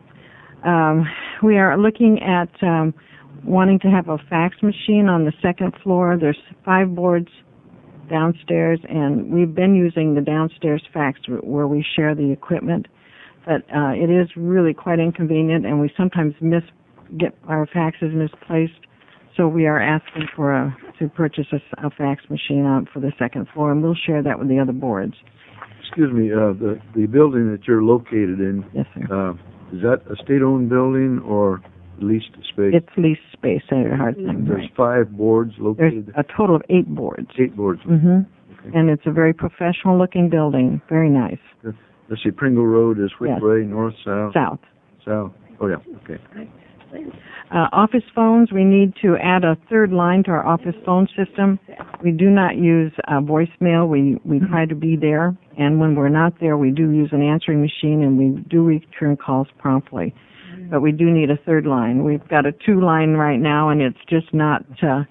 We are looking at wanting to have a fax machine on the second floor. There's 5 boards downstairs, and we've been using the downstairs fax where we share the equipment, but it is really quite inconvenient, and we sometimes get our faxes misplaced, so we are asking to purchase a fax machine for the second floor, and we'll share that with the other boards. Excuse me, the building that you're located in, yes, sir. Is that a state-owned building or leased space? It's leased space, Senator Hartung. There's 5 boards located? There's a total of 8 boards. 8 boards. Mm-hmm. Okay. And it's a very professional-looking building. Very nice. Let's see, Pringle Road is which way? North, south? South. South. Oh, yeah. Okay. Office phones, we need to add a 3rd line to our office phone system. We do not use voicemail. We try to be there. And when we're not there, we do use an answering machine, and we do return calls promptly. But we do need a 3rd line. We've got a 2-line right now, and it's just not,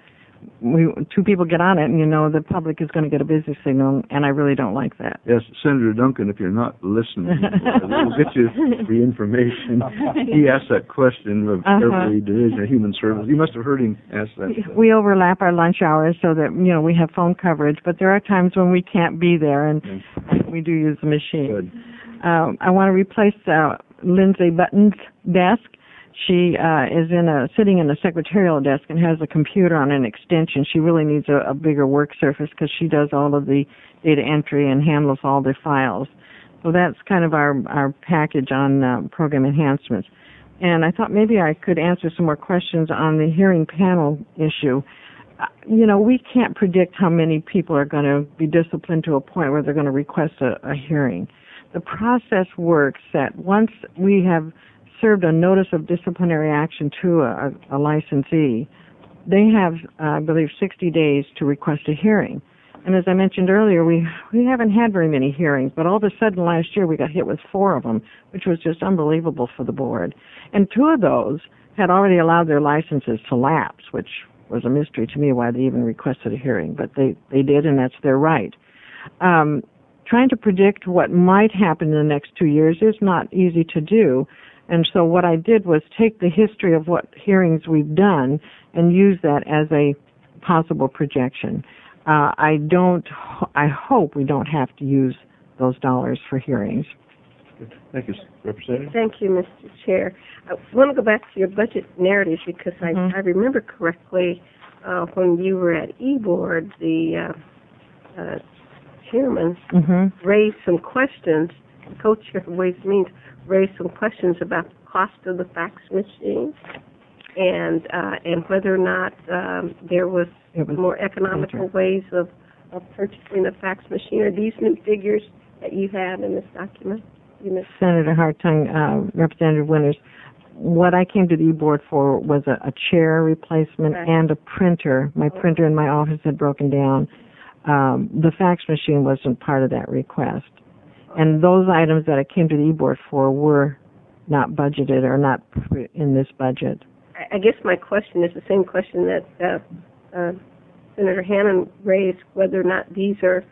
2 people get on it, and the public is going to get a busy signal, and I really don't like that. Yes, Senator Duncan, if you're not listening, we'll get you the information. He asked that question of every division of human services. You must have heard him ask that. We overlap our lunch hours so that, we have phone coverage, but there are times when we can't be there, and we do use the machine. Good. I want to replace Lindsay Button's desk. She is sitting in a secretarial desk and has a computer on an extension. She really needs a bigger work surface because she does all of the data entry and handles all the files. So that's kind of our package on program enhancements. And I thought maybe I could answer some more questions on the hearing panel issue. We can't predict how many people are going to be disciplined to a point where they're going to request a hearing. The process works that once we have served a notice of disciplinary action to a licensee, they have, I believe, 60 days to request a hearing. And as I mentioned earlier, we haven't had very many hearings, but all of a sudden last year we got hit with 4 of them, which was just unbelievable for the board. And 2 of those had already allowed their licenses to lapse, which was a mystery to me why they even requested a hearing, but they did, and that's their right. Trying to predict what might happen in the next 2 years is not easy to do. And so what I did was take the history of what hearings we've done and use that as a possible projection. I hope we don't have to use those dollars for hearings. Thank you, Representative. Thank you, Mr. Chair. I want to go back to your budget narrative because I remember correctly when you were at E-Board, the chairman raised some questions, the co-chair of Ways and Means raised some questions about the cost of the fax machine and whether or not there was more economical ways of purchasing a fax machine. Are these new figures that you have in this document? Senator Hartung, Representative Winters, what I came to the E-Board for was a chair replacement and a printer. My printer in my office had broken down. The fax machine wasn't part of that request. And those items that I came to the E-Board for were not budgeted or not in this budget. I guess my question is the same question that Senator Hannan raised, whether or not these are,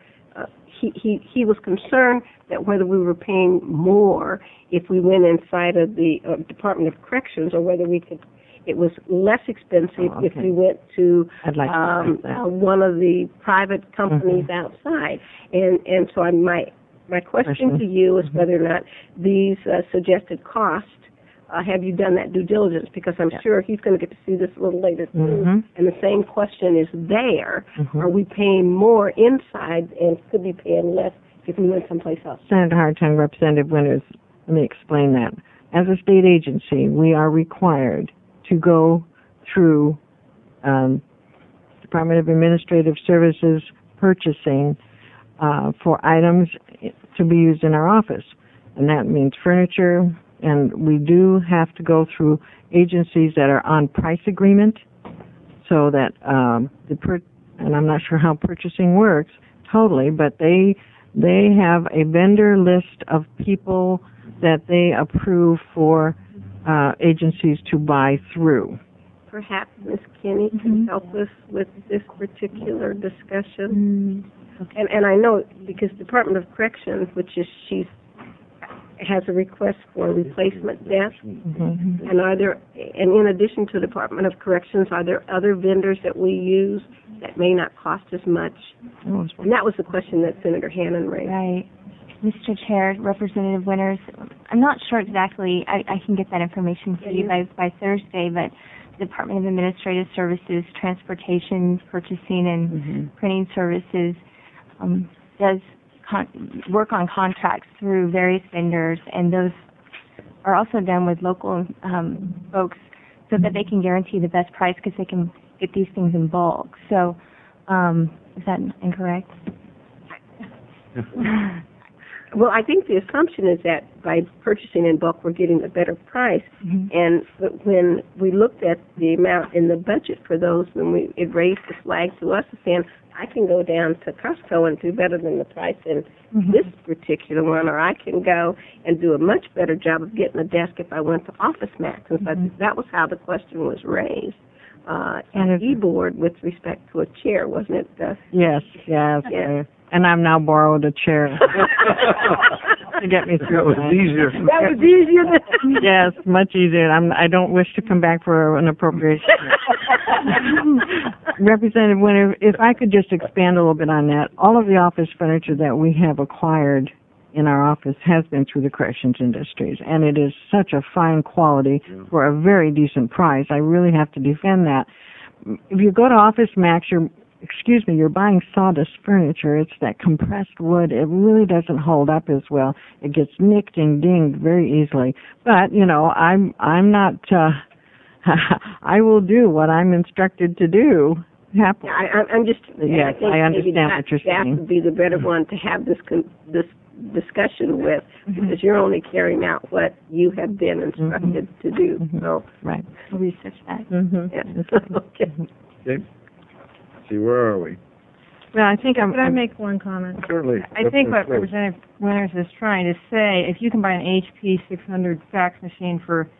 he was concerned that whether we were paying more if we went inside of the Department of Corrections or whether we could, it was less expensive if we went to one of the private companies outside. And so my My question to you is whether or not these suggested costs, have you done that due diligence? Because I'm sure he's going to get to see this a little later too. And the same question is there. Are we paying more inside and could be paying less if we went someplace else? Senator Hartung, Representative Winters, let me explain that. As a state agency, we are required to go through Department of Administrative Services purchasing for items to be used in our office. And that means furniture, and we do have to go through agencies that are on price agreement so that and I'm not sure how purchasing works totally, but they have a vendor list of people that they approve for agencies to buy through. Perhaps Ms. Kinney can help us with this particular discussion. And I know because Department of Corrections, which is has a request for a replacement desk. And in addition to Department of Corrections, are there other vendors that we use that may not cost as much? And that was the question that Senator Hannan raised. Right. Mr. Chair, Representative Winters, I'm not sure exactly. I can get that information for you by Thursday, but the Department of Administrative Services, Transportation, Purchasing, and Printing Services does work on contracts through various vendors, and those are also done with local folks so that they can guarantee the best price because they can get these things in bulk. So is that incorrect? Well, I think the assumption is that by purchasing in bulk, we're getting a better price. And when we looked at the amount in the budget for those, it raised the flag to us saying, I can go down to Costco and do better than the price in this particular one, or I can go and do a much better job of getting a desk if I went to Office Max. And so that was how the question was raised. And e-board with respect to a chair, wasn't it? Yes. And I've now borrowed a chair to get me through. That was easier. That was easier than... Yes, much easier. I don't wish to come back for an appropriation. Representative Winter, if I could just expand a little bit on that. All of the office furniture that we have acquired in our office has been through the corrections industries, and it is such a fine quality for a very decent price. I really have to defend that. If you go to Office Max, you're buying sawdust furniture. It's that compressed wood. It really doesn't hold up as well. It gets nicked and dinged very easily. But, I'm not, I will do what I'm instructed to do. Happily. I'm just, yes, I understand what you're saying. That would be the better one to have this discussion with, because you're only carrying out what you have been instructed to do. So, right. We'll research that. Okay. See, where are we? Well, I think Could I make one comment? Certainly. I think what Representative Winters is trying to say, if you can buy an HP 600 fax machine for,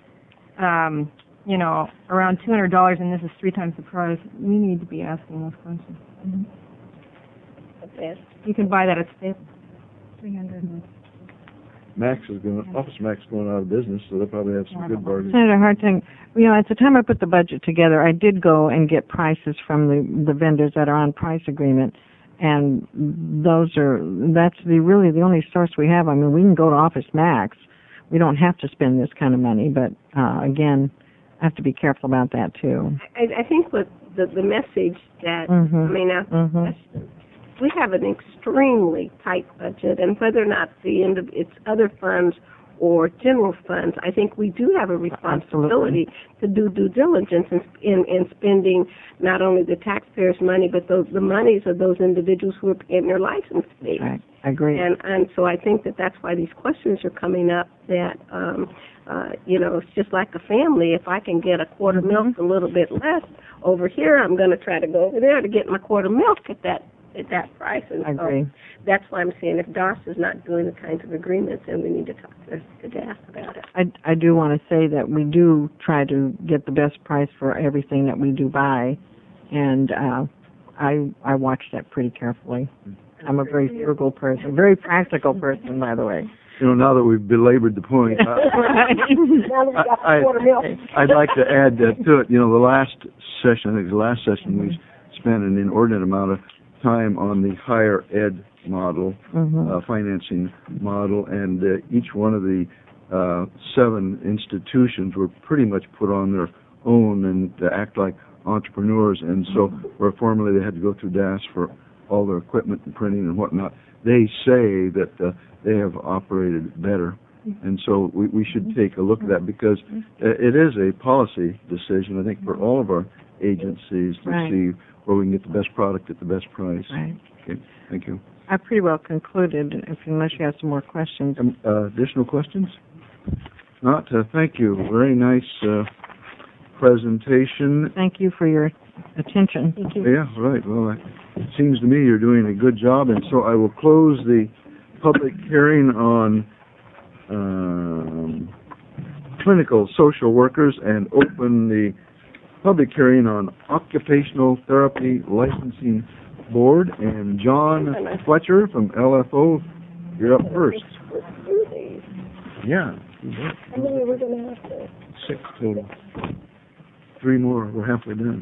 around $200, and this is 3 times the price, we need to be asking those questions. Okay. You can buy that at Staples. 300. Office Max is going out of business, so they'll probably have some good bargains. Senator Hartung, at the time I put the budget together, I did go and get prices from the vendors that are on price agreement, and that's really the only source we have. I mean, we can go to Office Max. We don't have to spend this kind of money, but again, I have to be careful about that too. I think what the message that we have an extremely tight budget, and whether or not it's other funds or general funds, I think we do have a responsibility to do due diligence in spending not only the taxpayers' money, but the monies of those individuals who are paying their license fees. Right. I agree. And so I think that's why these questions are coming up, that, it's just like a family. If I can get a quart of milk a little bit less over here, I'm going to try to go over there to get my quart of milk at that price. And I agree. So that's why I'm saying if DOS is not doing the kinds of agreements, then we need to talk to DAS about it. I do want to say that we do try to get the best price for everything that we do buy, and I watch that pretty carefully. I'm a very frugal person, very practical person, by the way. Now that we've belabored the point, I'd like to add to it. The last session, we spent an inordinate amount of time on the higher ed model, financing model, and each one of the 7 institutions were pretty much put on their own and to act like entrepreneurs, and so where formerly they had to go through DAS for all their equipment and printing and whatnot, they say that they have operated better. And so we should take a look at that, because it is a policy decision, I think, for all of our agencies to see where we can get the best product at the best price. Right. Okay, thank you. I pretty well concluded, unless you have some more questions. Additional questions? Not. Thank you. Very nice presentation. Thank you for your attention. Thank you. Yeah, right. Well, it seems to me you're doing a good job, and so I will close the public hearing on clinical social workers and open the public hearing on Occupational Therapy Licensing Board. And John Fletcher from LFO, you're up first. Yeah. How many we're going to have to? 6 total. 3 more. We're halfway done.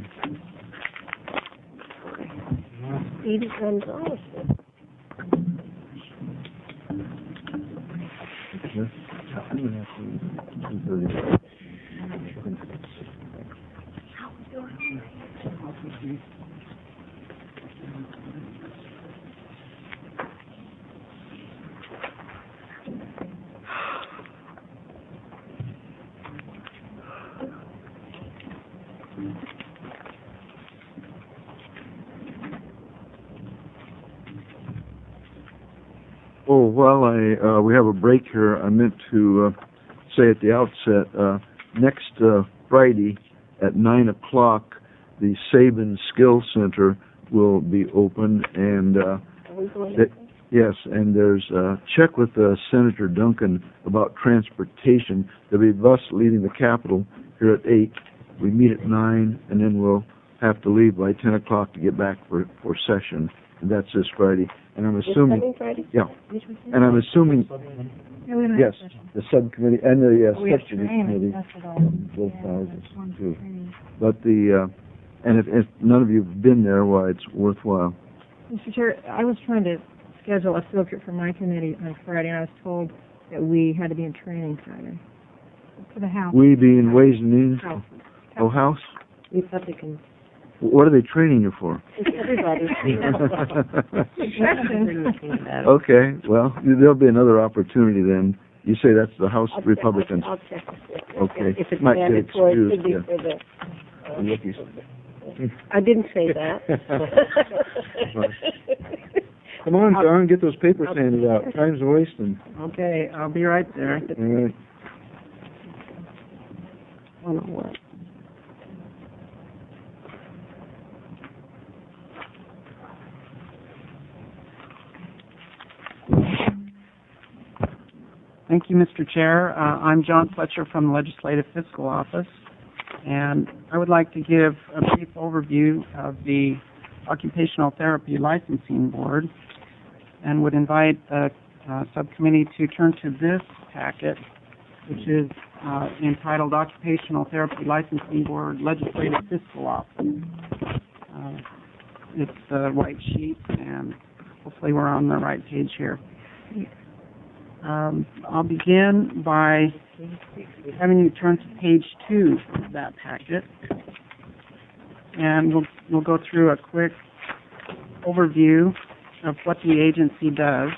Edith Gonzalez. Oh, while we have a break here, I meant to say at the outset, next Friday at 9 o'clock, the Sabin Skill Center will be open, and yes, and there's check with Senator Duncan about transportation. There'll be a bus leaving the Capitol here at 8. We meet at 9, and then we'll have to leave by 10 o'clock to get back for session, and that's this Friday. And I'm assuming, yeah, and I'm assuming, yes, the subcommittee and the subcommittee committee, both houses too. But and if none of you have been there, why it's worthwhile. Mr. Chair, I was trying to schedule a field trip for my committee on Friday, and I was told that we had to be in training Friday. For the House. We being Ways and Means? House. Oh, House? Republicans. What are they training you for? Everybody. Okay, well, there'll be another opportunity then. You say that's the House Republicans. I'll check. Okay. If it's Might get mandatory, it excused, should be yeah. for the... Rookies. I didn't say that. Come on, John, get those papers handed out. Time's wasting. Okay, I'll be right there. All right. I don't know what. Thank you, Mr. Chair. I'm John Fletcher from the Legislative Fiscal Office, and I would like to give a brief overview of the Occupational Therapy Licensing Board, and would invite the subcommittee to turn to this packet, which is entitled Occupational Therapy Licensing Board Legislative Fiscal Office. It's the white sheet, and hopefully we're on the right page here. I'll begin by having you turn to page 2 of that packet, and we'll go through a quick overview of what the agency does.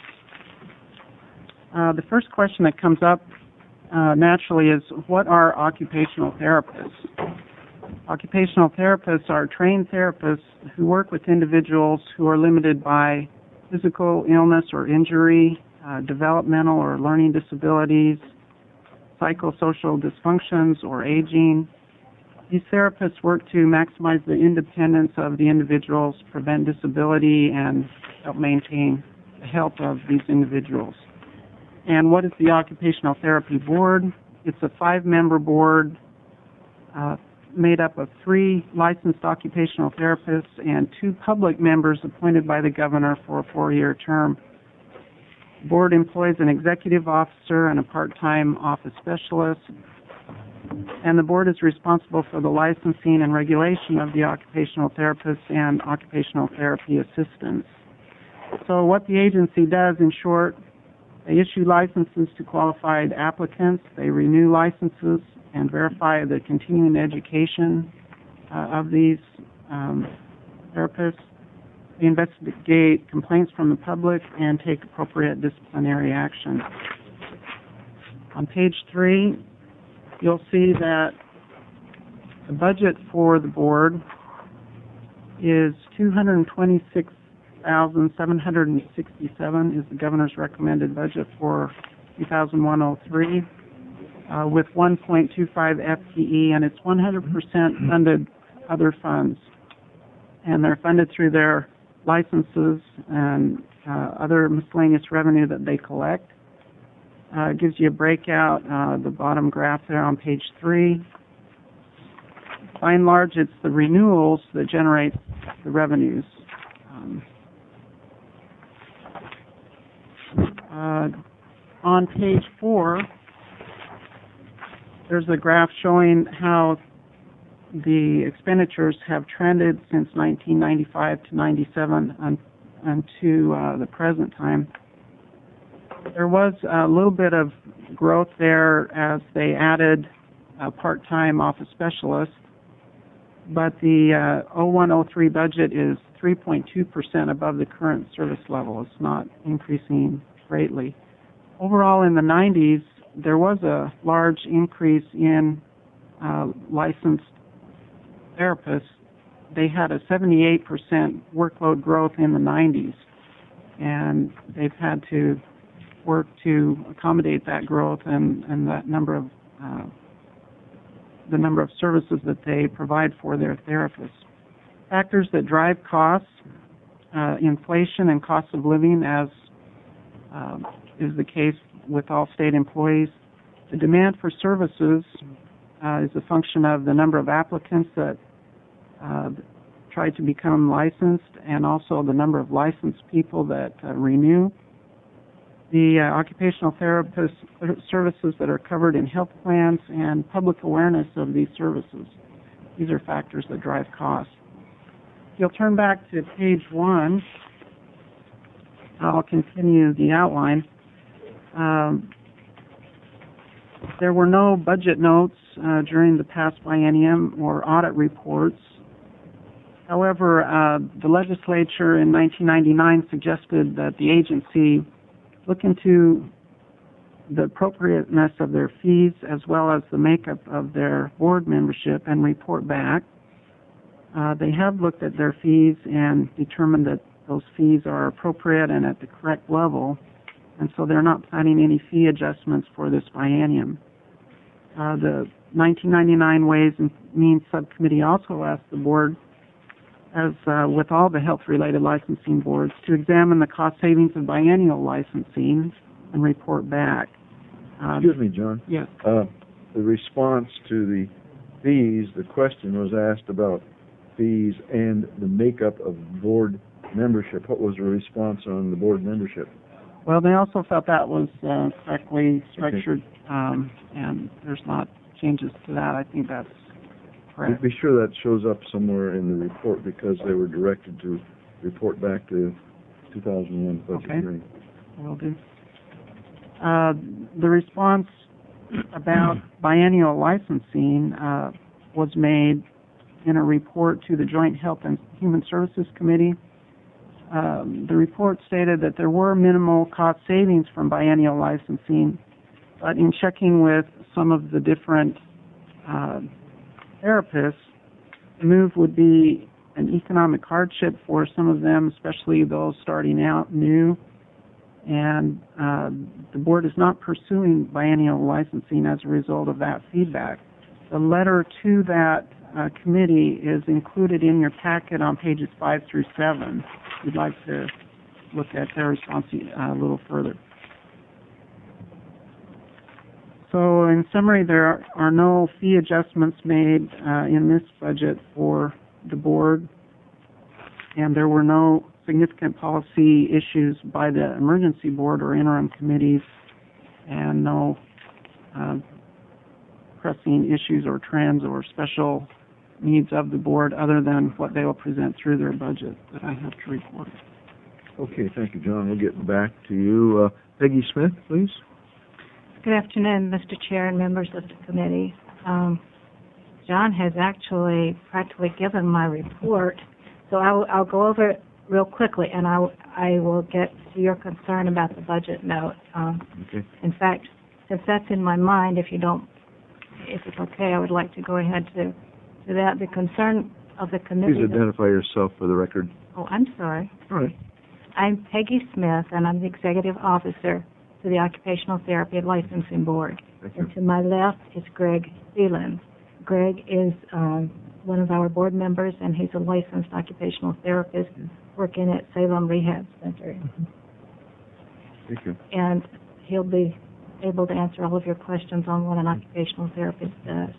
The first question that comes up naturally is, what are occupational therapists? Occupational therapists are trained therapists who work with individuals who are limited by physical illness or injury, developmental or learning disabilities, psychosocial dysfunctions, or aging. These therapists work to maximize the independence of the individuals, prevent disability, and help maintain the health of these individuals. And what is the Occupational Therapy Board? It's a 5-member board made up of 3 licensed occupational therapists and 2 public members appointed by the governor for a 4-year term. The board employs an executive officer and a part-time office specialist, and the board is responsible for the licensing and regulation of the occupational therapists and occupational therapy assistants. So what the agency does, in short, they issue licenses to qualified applicants, they renew licenses and verify the continuing education of these therapists. They investigate complaints from the public and take appropriate disciplinary action. On page 3, you'll see that the budget for the board is $226,767 is the governor's recommended budget for 2001-03 with 1.25 FTE, and it's 100% funded other funds. And they're funded through their licenses and other miscellaneous revenue that they collect. It gives you a breakout, the bottom graph there on page 3. By and large, it's the renewals that generate the revenues. On page 4, there's a graph showing how the expenditures have trended since 1995 to 97 to the present time. There was a little bit of growth there as they added a part-time office specialist, but the 01-03 budget is 3.2% above the current service level. It's not increasing greatly. Overall, in the 90s, there was a large increase in licensed therapists. They had a 78% workload growth in the 90s, and they've had to work to accommodate that growth and that number of the number of services that they provide for their therapists. Factors that drive costs, inflation and cost of living, as is the case with all state employees. The demand for services is a function of the number of applicants that try to become licensed, and also the number of licensed people that renew. The occupational therapist services that are covered in health plans and public awareness of these services. These are factors that drive costs. If you'll turn back to page 1, I'll continue the outline. There were no budget notes during the past biennium or audit reports. However, the legislature in 1999 suggested that the agency look into the appropriateness of their fees as well as the makeup of their board membership and report back. They have looked at their fees and determined that those fees are appropriate and at the correct level, and so they're not planning any fee adjustments for this biennium. The 1999 Ways and Means Subcommittee also asked the board, as with all the health-related licensing boards, to examine the cost savings of biennial licensing and report back. Excuse me, John. Yes. The response to the fees, the question was asked about fees and the makeup of board membership. What was the response on the board membership? Well, they also felt that was correctly structured, and there's not changes to that. I think that's correct. Be sure that shows up somewhere in the report, because they were directed to report back to 2001 budget hearing. Will do. The response about biennial licensing was made in a report to the Joint Health and Human Services Committee. The report stated that there were minimal cost savings from biennial licensing, but in checking with some of the different therapists, the move would be an economic hardship for some of them, especially those starting out new. And the board is not pursuing biennial licensing as a result of that feedback. The letter to that committee is included in your packet on pages 5 through 7. If you'd like to look at their response a little further. So in summary, there are no fee adjustments made in this budget for the board, and there were no significant policy issues by the emergency board or interim committees, and no pressing issues or trends or special needs of the board other than what they will present through their budget that I have to report. Okay, thank you, John. We'll get back to you. Peggy Smith, please. Good afternoon, Mr. Chair and members of the committee. John has actually practically given my report, so I'll go over it real quickly, and I will get to your concern about the budget note. Okay. In fact, since that's in my mind, if it's okay, I would like to go ahead to that. The concern of the committee... Please identify yourself for the record. Oh, I'm sorry. All right. I'm Peggy Smith, and I'm the Executive Officer to the Occupational Therapy and Licensing Board. Thank you. And to my left is Greg Thielen. Greg is one of our board members, and he's a licensed occupational therapist working at Salem Rehab Center. Thank you. And he'll be able to answer all of your questions on what an occupational therapist does.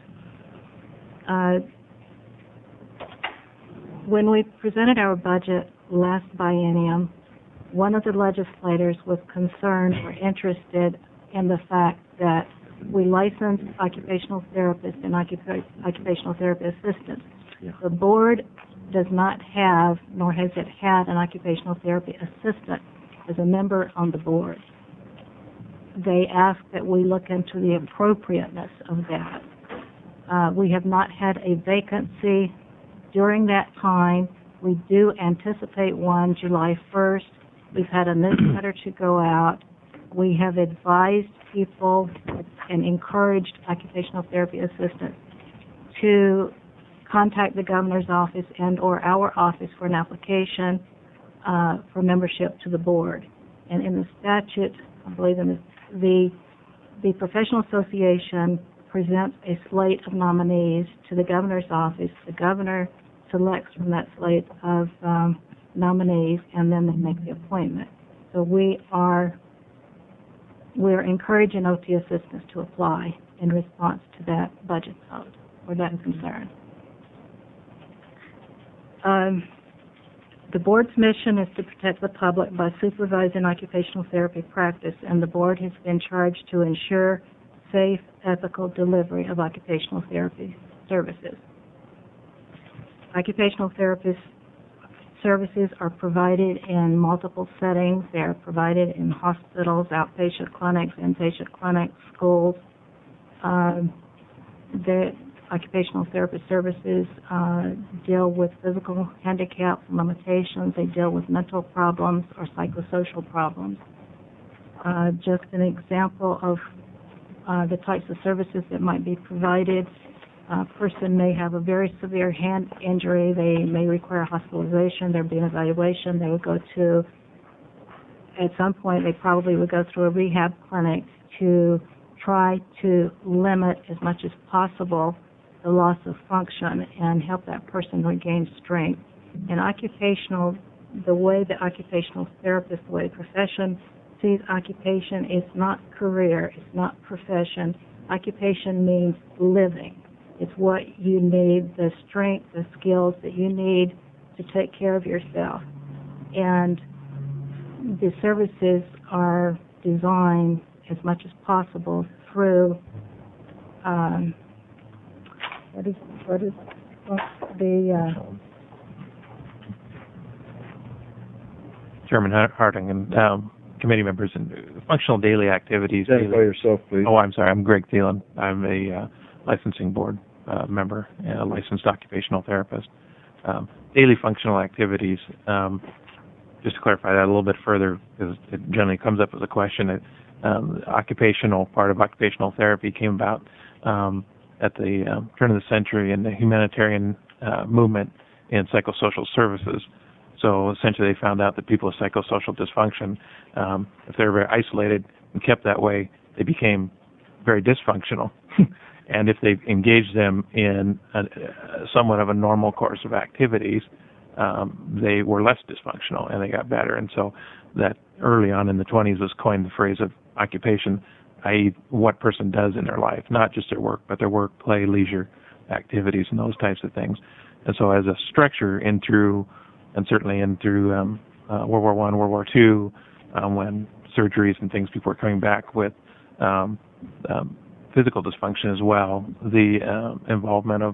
When we presented our budget last biennium, one of the legislators was concerned or interested in the fact that we license occupational therapists and occupational therapy assistants. Yeah. The board does not have, nor has it had, an occupational therapy assistant as a member on the board. They ask that we look into the appropriateness of that. We have not had a vacancy during that time. We do anticipate one July 1st. We've had a newsletter to go out. We have advised people and encouraged occupational therapy assistants to contact the governor's office and or our office for an application for membership to the board. And in the statute, I believe in the professional association presents a slate of nominees to the governor's office. The governor selects from that slate of nominees, and then they make the appointment. So we're encouraging OT assistants to apply in response to that budget vote or that concern. The board's mission is to protect the public by supervising occupational therapy practice, and the board has been charged to ensure safe, ethical delivery of occupational therapy services. Occupational therapist services are provided in multiple settings. They are provided in hospitals, outpatient clinics, inpatient clinics, schools. The occupational therapist services deal with physical handicaps and limitations. They deal with mental problems or psychosocial problems. Just an example of the types of services that might be provided. A person may have a very severe hand injury. They may require hospitalization. There would be an evaluation. They would go to, at some point, they probably would go through a rehab clinic to try to limit as much as possible the loss of function and help that person regain strength. And the way the occupational therapist, the way the profession sees occupation is not career, it's not profession. Occupation means living. It's what you need, the strength, the skills that you need to take care of yourself. And the services are designed as much as possible through Chairman Harding and committee members and functional daily activities. Identify yourself, please. Oh, I'm sorry. I'm Greg Thielen. I'm a licensing board member and a licensed occupational therapist. Daily functional activities, just to clarify that a little bit further, because it generally comes up as a question, the occupational part of occupational therapy came about at the turn of the century in the humanitarian movement in psychosocial services. So essentially they found out that people with psychosocial dysfunction, if they were very isolated and kept that way, they became very dysfunctional. And if they engaged them in somewhat of a normal course of activities, they were less dysfunctional and they got better. And so that early on in the 20s was coined the phrase of occupation, i.e. what person does in their life, not just their work, but their work, play, leisure activities and those types of things. And so as a structure in through, and certainly in through World War I, World War II, when surgeries and things, people were coming back with physical dysfunction as well, the involvement of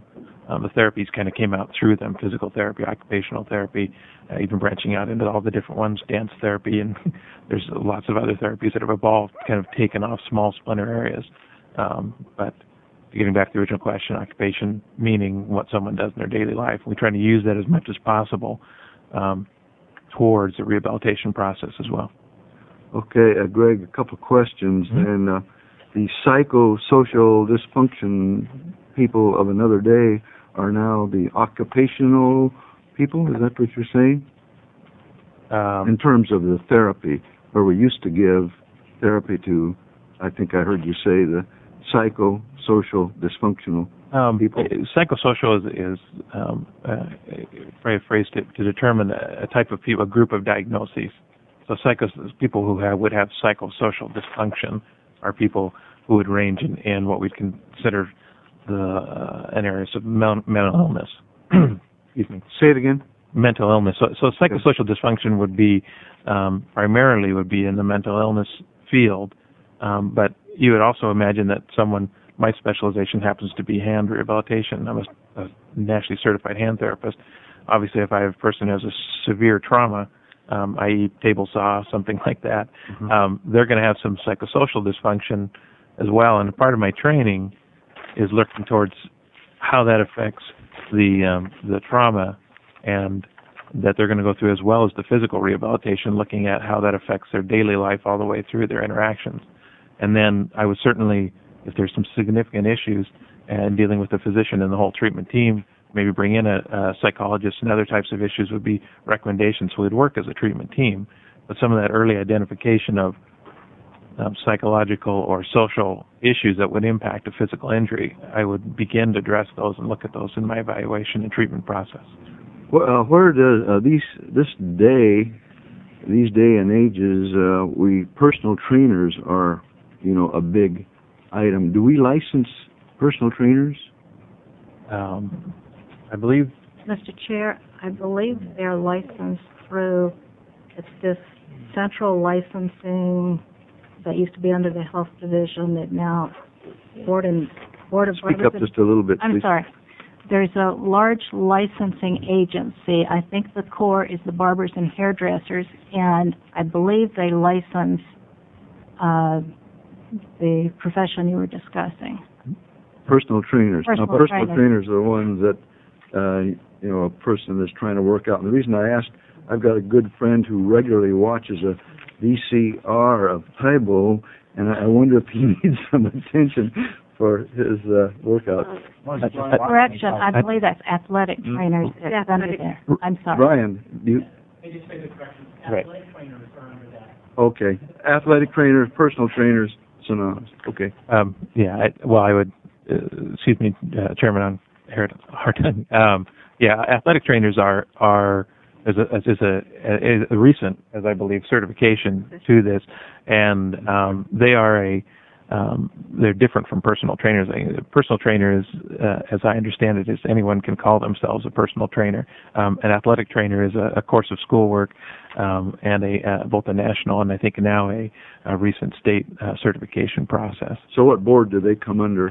the therapies kind of came out through them: physical therapy, occupational therapy, even branching out into all the different ones, dance therapy, and there's lots of other therapies that have evolved, kind of taken off small splinter areas. But getting back to the original question, occupation meaning what someone does in their daily life. We try to use that as much as possible towards the rehabilitation process as well. Okay, Greg, a couple of questions. Mm-hmm. And the psychosocial dysfunction people of another day are now the occupational people. Is that what you're saying? In terms of the therapy, where we used to give therapy to, I think I heard you say, the psychosocial dysfunctional people. Psychosocial is a phrase to determine a type of people, a group of diagnoses. So people who would have psychosocial dysfunction are people who would range in what we'd consider an area of mental illness. Excuse me. Say it again. Mental illness. So psychosocial dysfunction would be primarily in the mental illness field, but you would also imagine that my specialization happens to be hand rehabilitation. I'm a nationally certified hand therapist. Obviously, if I have a person who has a severe trauma, i.e. table saw, something like that, they're going to have some psychosocial dysfunction as well. And part of my training is looking towards how that affects the trauma and that they're going to go through, as well as the physical rehabilitation, looking at how that affects their daily life all the way through their interactions. And then I would certainly, if there's some significant issues and dealing with the physician and the whole treatment team, maybe bring in a psychologist, and other types of issues would be recommendations. So we'd work as a treatment team. But some of that early identification of psychological or social issues that would impact a physical injury, I would begin to address those and look at those in my evaluation and treatment process. Well, where does these day and ages, personal trainers are, a big item. Do we license personal trainers? I believe. Mr. Chair, I believe they're licensed through, it's this central licensing that used to be under the Health Division that now Board of Speak up just a little bit, please. I'm sorry. There's a large licensing agency. I think the core is the barbers and hairdressers, and I believe they license the profession you were discussing. Personal trainers. Personal trainers are the ones that, a person is trying to work out. And the reason I asked, I've got a good friend who regularly watches a VCR of Taibo, and I wonder if he needs some attention for his workout. Correction, I believe that's athletic trainers that's under there. I'm sorry. Brian, do you? I just made the correction. Right. Athletic trainers are under that. Okay. Athletic trainers, personal trainers, synonymous. Okay. I would, excuse me, Chairman, on Hartung. Athletic trainers are a recent, as I believe, certification to this, and they are they're different from personal trainers. A personal trainer is, as I understand it, is anyone can call themselves a personal trainer. An athletic trainer is a course of schoolwork and both a national and I think now a recent state certification process. So what board do they come under?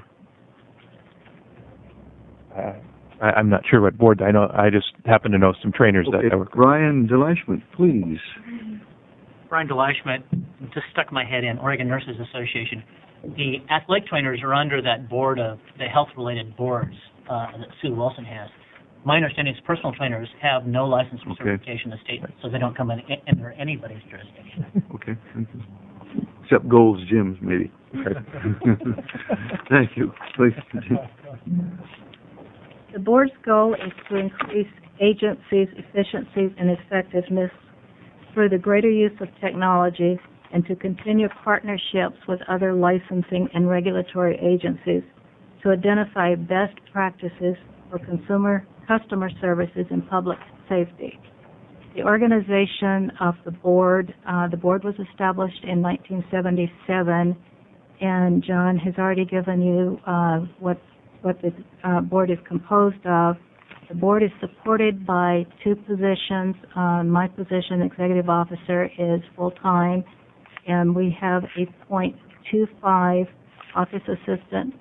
I'm not sure what board. I just happen to know some trainers that I work with. Brian DeLashman, please. Brian DeLashman, just stuck my head in, Oregon Nurses Association. The athletic trainers are under that board of the health-related boards that Sue Wilson has. My understanding is personal trainers have no license or certification in the state, so they don't come under anybody's jurisdiction. Okay. Except Gold's Gyms, maybe. Thank you. Please continue. The board's goal is to increase agencies' efficiencies and effectiveness through the greater use of technology and to continue partnerships with other licensing and regulatory agencies to identify best practices for customer services and public safety. The organization of the board was established in 1977, and John has already given you what the board is composed of. The board is supported by two positions. My position, executive officer, is full-time, and we have a .25 office assistant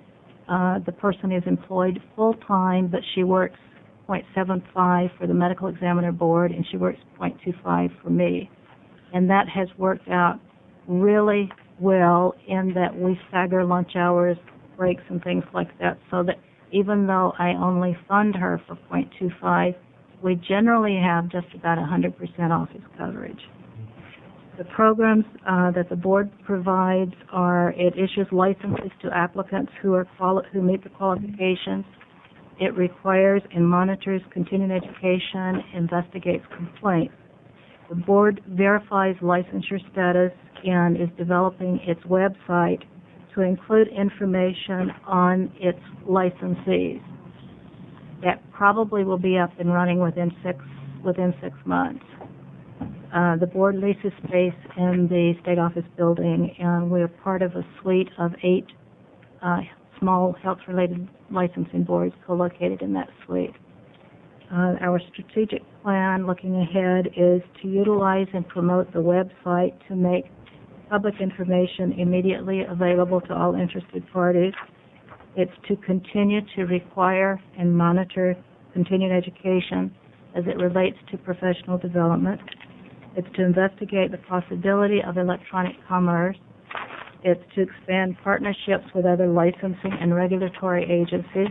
The person is employed full-time, but she works 0.75 for the medical examiner board, and she works 0.25 for me. And that has worked out really well in that we stagger lunch hours, breaks, and things like that, so that even though I only fund her for 0.25, we generally have just about 100% office coverage. The programs that the board provides are, it issues licenses to applicants who meet the qualifications. It requires and monitors continuing education, investigates complaints. The board verifies licensure status and is developing its website to include information on its licensees. That probably will be up and running within six months. The board leases space in the state office building, and we're part of a suite of 8 small health-related licensing boards co-located in that suite. Our strategic plan looking ahead is to utilize and promote the website to make public information immediately available to all interested parties. It's to continue to require and monitor continuing education as it relates to professional development. It's to investigate the possibility of electronic commerce. It's to expand partnerships with other licensing and regulatory agencies.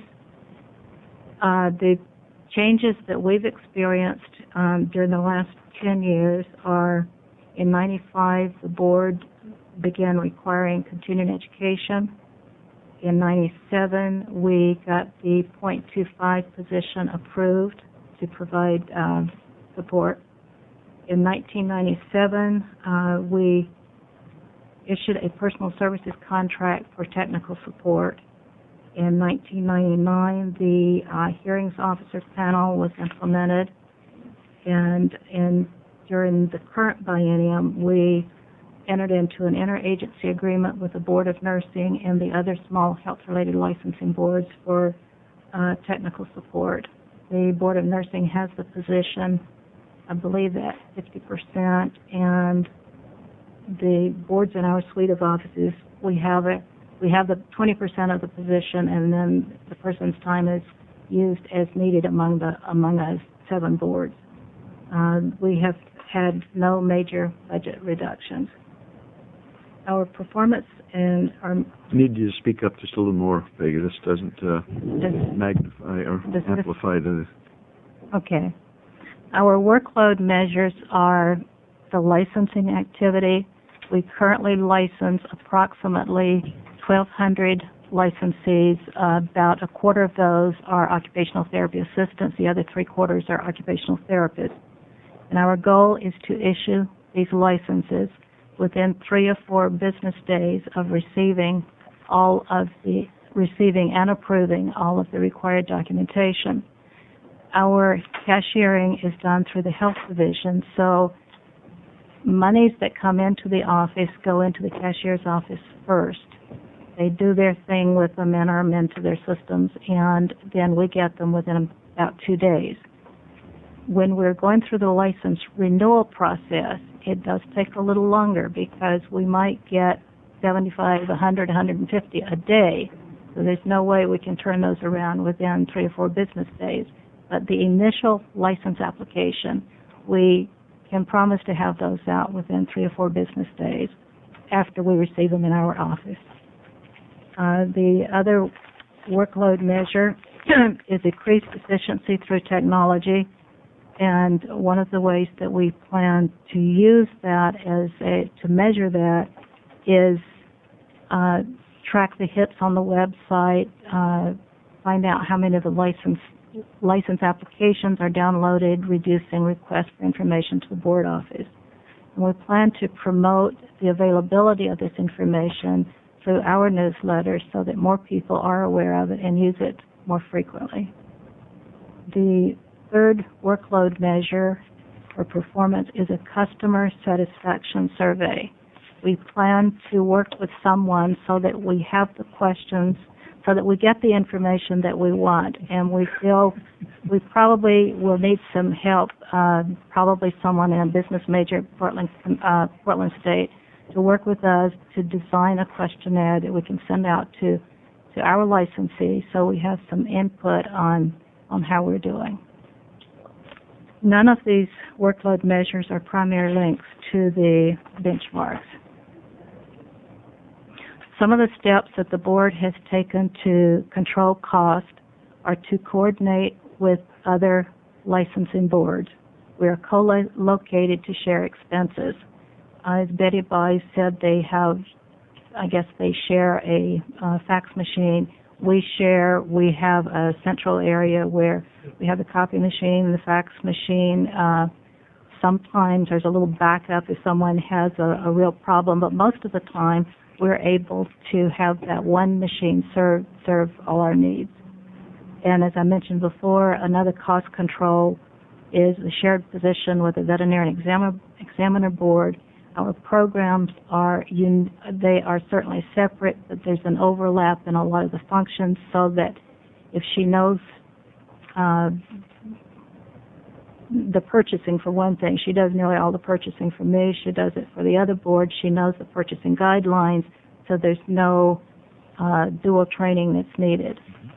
The changes that we've experienced during the last 10 years are, in 95, the board began requiring continuing education. In 97, we got the 0.25 position approved to provide support. In 1997, we issued a personal services contract for technical support. In 1999, the hearings officer panel was implemented, and during the current biennium, we entered into an interagency agreement with the Board of Nursing and the other small health-related licensing boards for technical support. The Board of Nursing has the position, I believe, at 50%, and the boards in our suite of offices, we have the 20% of the position, and then the person's time is used as needed among us 7 boards. We have had no major budget reductions. Our performance and our... I need you to speak up just a little more, Peggy. This doesn't magnify or amplify the... Okay. Our workload measures are the licensing activity. We currently license approximately 1,200 licensees. About a quarter of those are occupational therapy assistants. The other 3/4 are occupational therapists. And our goal is to issue these licenses within 3 or 4 business days of receiving and approving all of the required documentation. Our cashiering is done through the health division, so monies that come into the office go into the cashier's office first. They do their thing with them, enter them into their systems, and then we get them within about 2 days. When we're going through the license renewal process, it does take a little longer because we might get 75, 100, 150 a day. So there's no way we can turn those around within 3 or 4 business days. But the initial license application, we can promise to have those out within 3 or 4 business days after we receive them in our office. The other workload measure is increased efficiency through technology. And one of the ways that we plan to use that to measure that is track the hits on the website, find out how many of the license applications are downloaded, reducing requests for information to the board office. And we plan to promote the availability of this information through our newsletter so that more people are aware of it and use it more frequently. The third workload measure for performance is a customer satisfaction survey. We plan to work with someone so that we have the questions, so that we get the information that we want, and we feel we probably will need some help, probably someone in a business major at Portland State, to work with us to design a questionnaire that we can send out to to our licensee, so we have some input on how we're doing. None of these workload measures are primary links to the benchmarks. Some of the steps that the board has taken to control cost are to coordinate with other licensing boards. We are co-located to share expenses. As Betty Buys said, they share a fax machine. We have a central area where we have the copy machine, the fax machine. Sometimes there's a little backup if someone has a real problem, but most of the time we're able to have that one machine serve all our needs. And as I mentioned before, another cost control is a shared position with the veterinarian examiner board. Our programs are certainly separate, but there's an overlap in a lot of the functions, so that if she knows the purchasing for one thing, she does nearly all the purchasing for me. She does it for the other board. She knows the purchasing guidelines, so there's no dual training that's needed.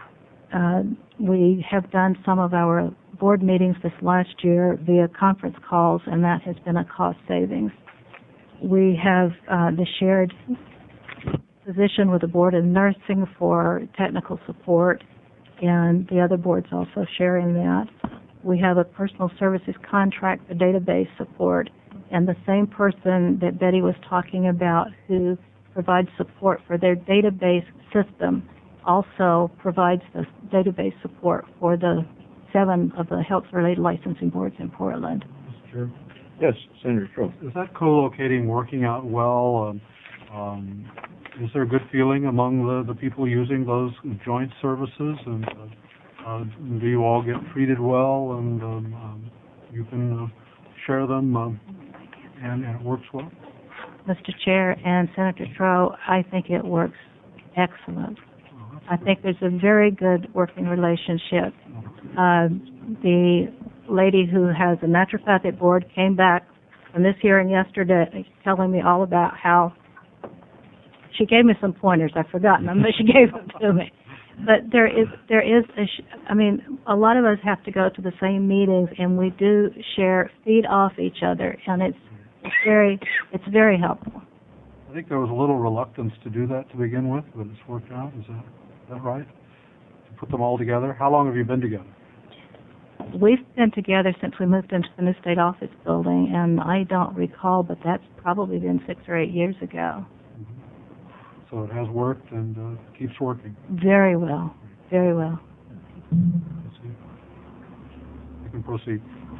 We have done some of our board meetings this last year via conference calls, and that has been a cost savings. We have the shared position with the Board of Nursing for technical support, and the other boards also sharing that. We have a personal services contract for database support, and the same person that Betty was talking about who provides support for their database system also provides the database support for the 7 of the health-related licensing boards in Portland. Mr. Chair? Yes, Senator Trout. Is that co-locating working out well? Is there a good feeling among the people using those joint services? And do you all get treated well, and you can share them, and it works well? Mr. Chair and Senator Trout, I think it works excellent. I think there's a very good working relationship. The lady who has a naturopathic board came back from this hearing yesterday telling me all about how she gave me some pointers. I've forgotten them, but she gave them to me. But there is a lot of us have to go to the same meetings, and we do feed off each other, and it's very helpful. I think there was a little reluctance to do that to begin with, but it's worked out. Is that right? To put them all together? How long have you been together? We've been together since we moved into the new state office building, and I don't recall, but that's probably been 6 or 8 years ago. So it has worked and keeps working. Very well. Very well. You can proceed.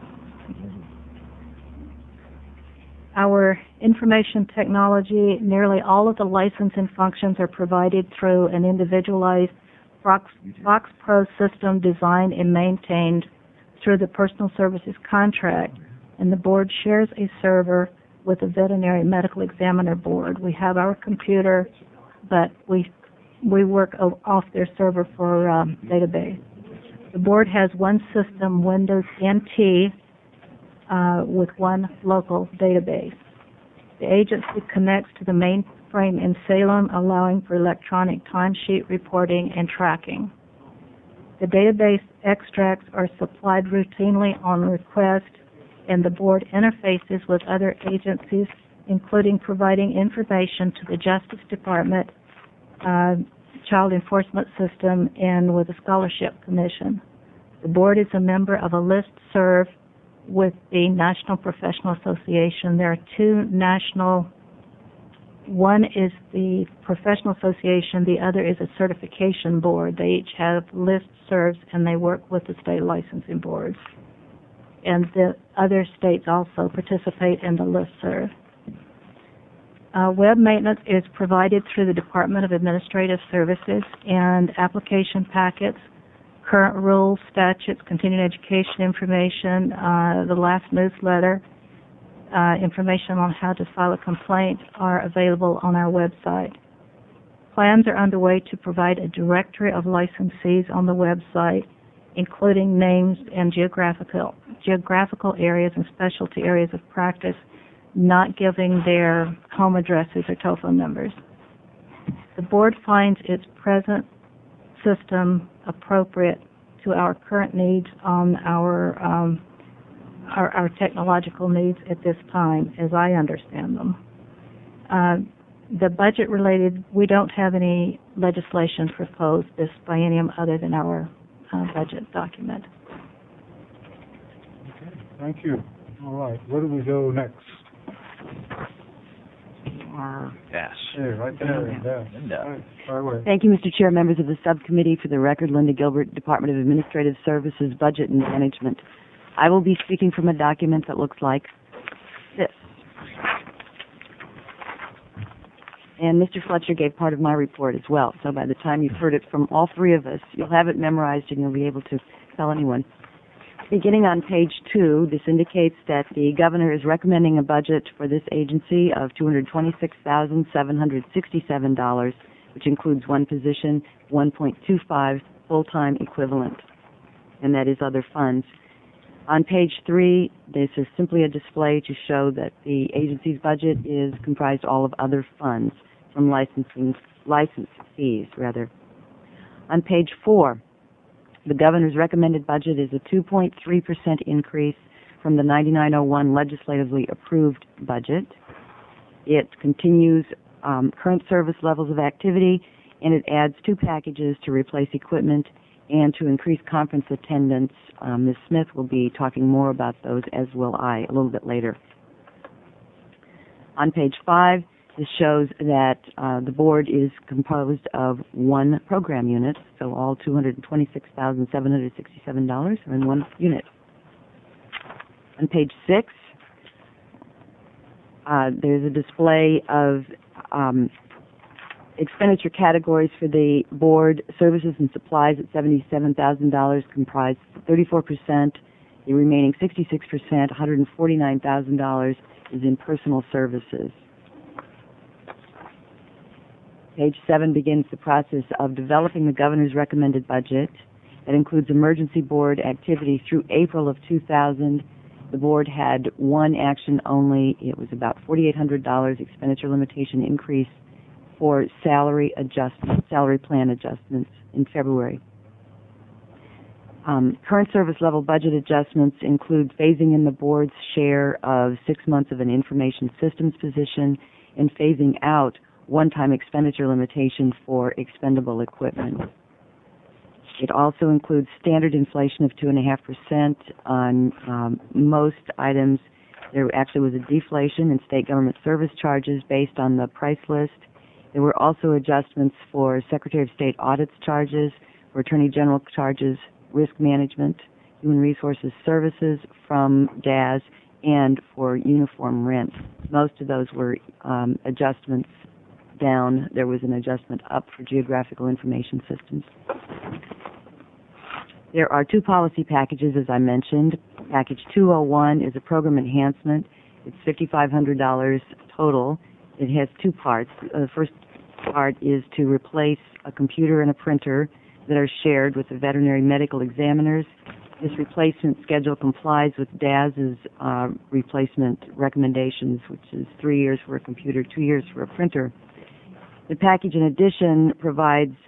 Our information technology, nearly all of the licensing functions are provided through an individualized Fox Pro system designed and maintained through the Personal Services contract, and the board shares a server with the Veterinary Medical Examiner Board. We have our computer, but we work off their server for database. The board has one system, Windows NT, with one local database. The agency connects to the mainframe in Salem, allowing for electronic timesheet reporting and tracking. The database extracts are supplied routinely on request, and the board interfaces with other agencies, including providing information to the Justice Department, Child Enforcement System, and with the Scholarship Commission. The board is a member of a listserv with the National Professional Association. There are 2 national. One is the Professional Association, the other is a certification board. They each have listservs, and they work with the state licensing boards. And the other states also participate in the listserv. Web maintenance is provided through the Department of Administrative Services, and application packets, current rules, statutes, continuing education information, the last newsletter, information on how to file a complaint are available on our website. Plans are underway to provide a directory of licensees on the website, including names and geographical areas and specialty areas of practice, not giving their home addresses or telephone numbers. The board finds its present system appropriate to our current needs on our technological needs at this time, as I understand them. The budget related, we don't have any legislation proposed this biennium other than our budget document. Okay, thank you. All right, where do we go next? Yes. Hey, right there. Yes. Linda. Fire away. Thank you, Mr. Chair, members of the subcommittee. For the record, Linda Gilbert, Department of Administrative Services, Budget and Management. I will be speaking from a document that looks like this. And Mr. Fletcher gave part of my report as well, so by the time you've heard it from all three of us, you'll have it memorized and you'll be able to tell anyone. Beginning on page 2, this indicates that the governor is recommending a budget for this agency of $226,767, which includes one position, 1.25 full-time equivalent, and that is other funds. On page 3, this is simply a display to show that the agency's budget is comprised all of other funds from license fees. On page 4, the governor's recommended budget is a 2.3% increase from the 9901 legislatively approved budget. It continues current service levels of activity, and it adds 2 packages to replace equipment and to increase conference attendance. Ms. Smith will be talking more about those, as will I, a little bit later. On page 5, this shows that the board is composed of 1 program unit, so all $226,767 are in 1 unit. On page 6, there's a display of expenditure categories for the board. Services and supplies at $77,000 comprise 34%. The remaining 66%, $149,000, is in personal services. Page 7 begins the process of developing the governor's recommended budget. That includes emergency board activity through April of 2000. The board had 1 action only. It was about $4,800 expenditure limitation increase for salary plan adjustments in February. Current service level budget adjustments include phasing in the board's share of 6 months of an information systems position and phasing out one-time expenditure limitation for expendable equipment. It also includes standard inflation of 2.5% on most items. There actually was a deflation in state government service charges based on the price list. There were also adjustments for Secretary of State audits charges, for Attorney General charges, risk management, human resources services from DAS, and for uniform rent. Most of those were adjustments down. There was an adjustment up for geographical information systems. There are 2 policy packages, as I mentioned. Package 201 is a program enhancement. It's $5,500 total. It has 2 parts. The first part is to replace a computer and a printer that are shared with the veterinary medical examiners. This replacement schedule complies with DAS's replacement recommendations, which is 3 years for a computer, 2 years for a printer. The package, in addition, provides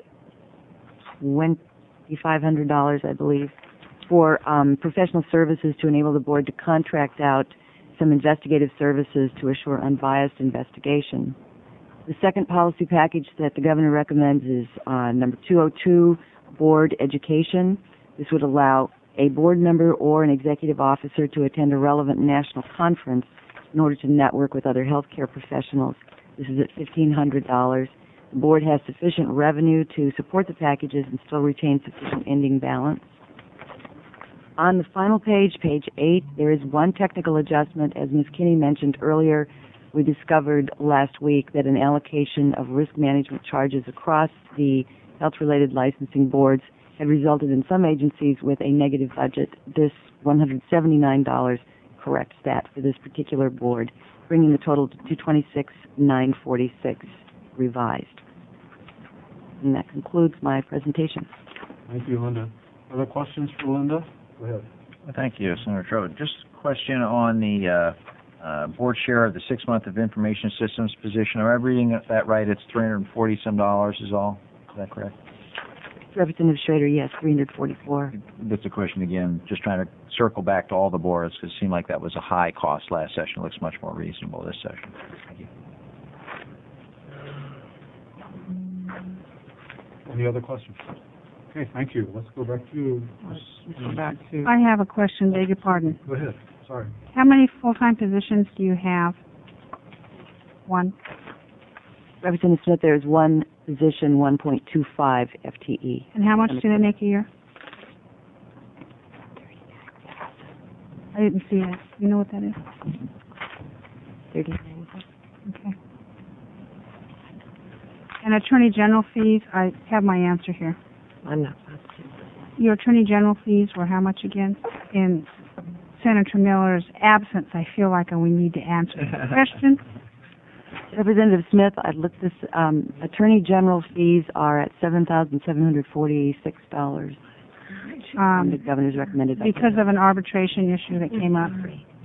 $2,500, I believe, for professional services to enable the board to contract out some investigative services to assure unbiased investigation. The second policy package that the governor recommends is number 202, board education. This would allow a board member or an executive officer to attend a relevant national conference in order to network with other healthcare professionals. This is at $1,500. The board has sufficient revenue to support the packages and still retain sufficient ending balance. On the final page, page 8, there is 1 technical adjustment. As Ms. Kinney mentioned earlier, we discovered last week that an allocation of risk management charges across the health-related licensing boards had resulted in some agencies with a negative budget. This $179 corrects that for this particular board, bringing the total to $226,946 revised. And that concludes my presentation. Thank you, Linda. Other questions for Linda? Go ahead. Thank you, Senator Trowbridge. Just a question on the board share of the 6 month of information systems position. Am I reading that right? It's $340 some is all. Is that correct? Representative Schrader, yes, 344. That's a question again, just trying to circle back to all the boards, because it seemed like that was a high cost last session. It looks much more reasonable this session. Thank you. Any other questions? Okay, thank you. Let's go back to... I have a question, beg your pardon. Go ahead, sorry. How many full-time positions do you have? One. Representative Smith, there is one position, 1.25 FTE. And how much do they make a year? I didn't see that. You know what that is? 39. Okay. And Attorney General fees, I have my answer here. I'm not positive. Your Attorney General fees were how much again? In Senator Miller's absence, I feel like we need to answer the question. Representative Smith, I looked this, Attorney General fees are at $7,746. The governor's recommended. Because of an arbitration issue that came up.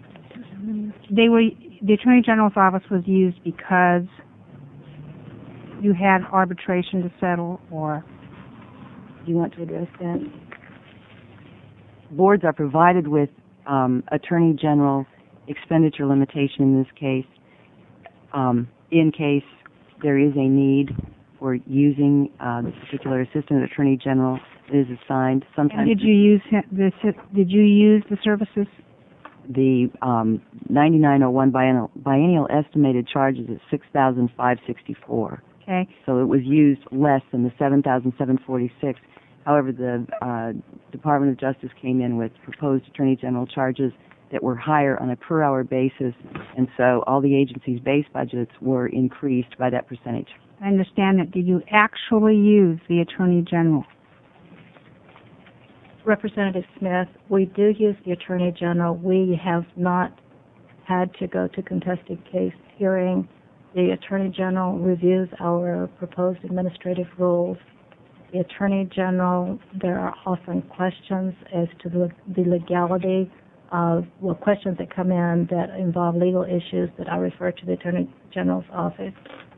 The Attorney General's office was used because you had arbitration to settle, or... Do you want to address that? Boards are provided with Attorney General expenditure limitation in this case, in case there is a need for using this particular Assistant Attorney General that is assigned. Sometimes. And did you use the services? The 9901 biennial estimated charges at $6,564. Okay. So it was used less than the $7,746. However, the Department of Justice came in with proposed Attorney General charges that were higher on a per-hour basis, and so all the agency's base budgets were increased by that percentage. I understand that. Did you actually use the Attorney General? Representative Smith, we do use the Attorney General. We have not had to go to contested case hearing. The Attorney General reviews our proposed administrative rules. The Attorney General, there are often questions as to the legality of, questions that come in that involve legal issues that I refer to the Attorney General's office.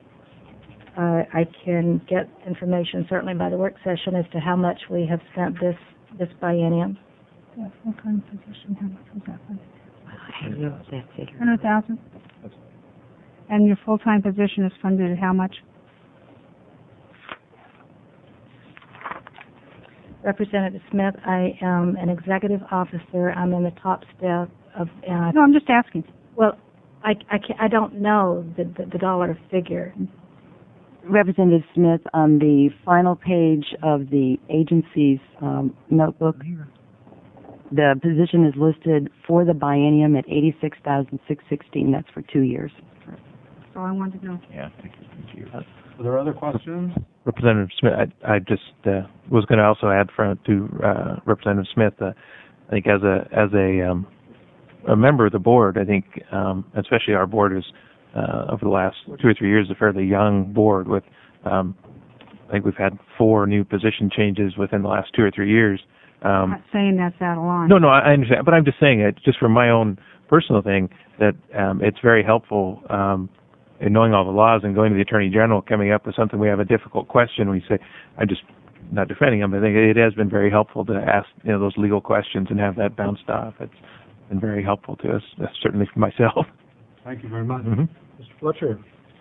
I can get information, certainly by the work session, as to how much we have spent this biennium. Yeah, full-time position, how much was that? I don't know that figure. 100,000. And your full-time position is funded at how much? Representative Smith, I am an executive officer. I'm in the top staff of... no, I'm just asking. Well, I don't know the dollar figure. Representative Smith, on the final page of the agency's notebook, the position is listed for the biennium at $86,616. That's for 2 years. That's all I wanted to know. Yeah, thank you. Are there other questions? Representative Smith, I just was going to also add to Representative Smith. I think as a member of the board, I think especially our board is over the last 2 or 3 years a fairly young board. With I think we've had 4 new position changes within the last 2 or 3 years. I'm not saying that's out of line. No, I understand, but I'm just saying it just from my own personal thing that it's very helpful. In knowing all the laws and going to the Attorney General, coming up with something, we have a difficult question, we say, I'm just not defending him, but I think it has been very helpful to ask those legal questions and have that bounced off. It's been very helpful to us, certainly for myself. Thank you very much. Mm-hmm. Mr. Fletcher.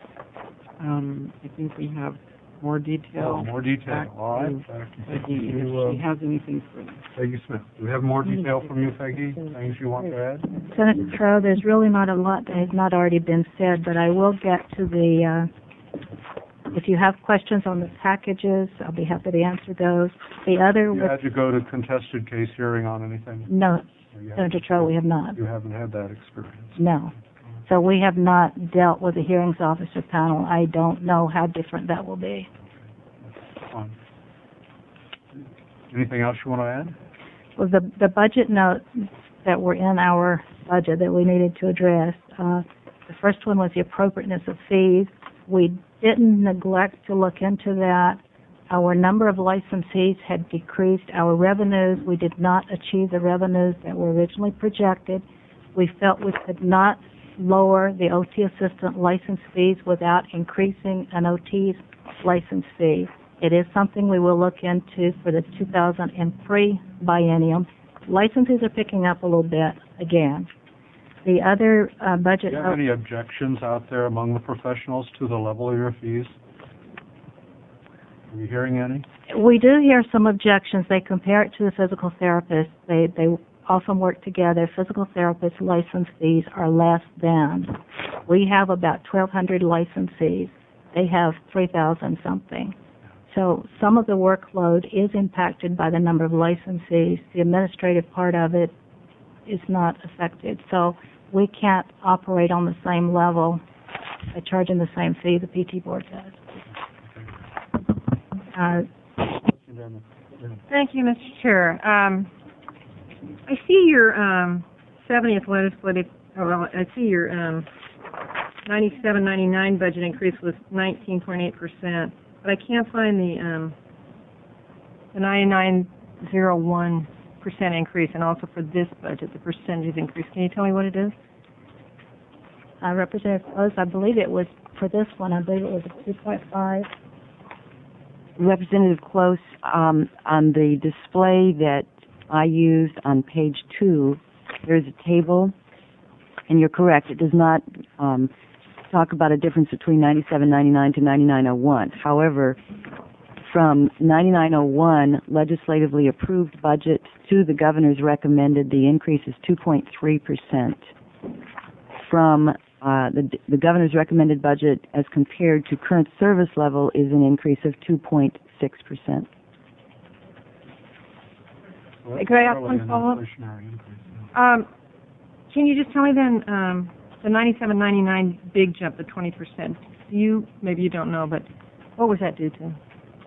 I think we have more detail. More detail. All right. If she has anything further. Peggy Smith. Do we have more detail from you, Peggy? Things you want to add? Senator Trow, there's really not a lot that has not already been said, but I will get to the, if you have questions on the packages, I'll be happy to answer those. The other... You had to go to contested case hearing on anything? No, Senator Trow, we have not. You haven't had that experience? No. So we have not dealt with the hearings officer panel. I don't know how different that will be. Fine. Anything else you want to add? Well, the budget notes that were in our budget that we needed to address, the first one was the appropriateness of fees. We didn't neglect to look into that. Our number of licensees had decreased. Our revenues, we did not achieve the revenues that were originally projected. We felt we could not lower the OT assistant license fees without increasing an OT's license fee. It is something we will look into for the 2003 biennium. Licenses are picking up a little bit again. The other budget... Do you have any objections out there among the professionals to the level of your fees? Are you hearing any? We do hear some objections. They compare it to the physical therapist. They often work together. Physical therapist license fees are less than. We have about 1,200 licensees. They have 3,000 something. So some of the workload is impacted by the number of licensees. The administrative part of it is not affected. So we can't operate on the same level by charging the same fee the PT board does. Thank you, Mr. Chair. I see your 70th legislative, I see your 97-99 budget increase was 19.8%, but I can't find the 99.01% increase, and also for this budget, the percentage increase. Can you tell me what it is? Representative Close, I believe it was, for this one, I believe it was a 2.5. Representative Close, on the display that I used on page 2, there's a table, and you're correct, it does not talk about a difference between 97.99 to 99.01. However, from 99.01 legislatively approved budget to the governor's recommended, the increase is 2.3%. From the governor's recommended budget as compared to current service level is an increase of 2.6%. Could I ask one follow-up? Can you just tell me then, the 97.99 big jump, the 20%, maybe you don't know, but what was that due to?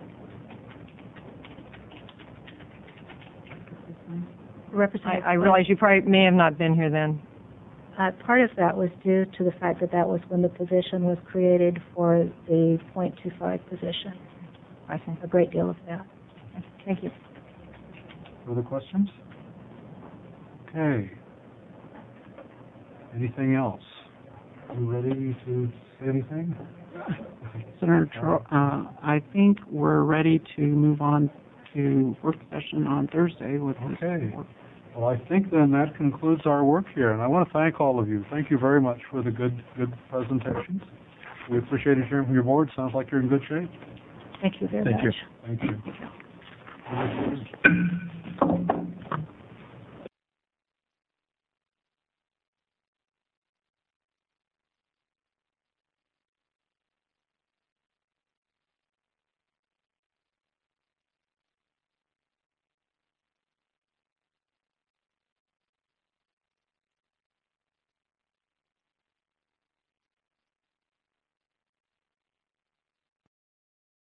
I realize you probably may have not been here then. Part of that was due to the fact that was when the position was created for the .25 position. I see. A great deal of that. Thank you. Further questions? Okay. Anything else? You ready to say anything? Senator I think we're ready to move on to work session on Thursday with Okay. Well, I think then that concludes our work here, and I want to thank all of you. Thank you very much for the good presentations. We appreciate hearing from your board. Sounds like you're in good shape. Thank you very much. Thank you. Thank you.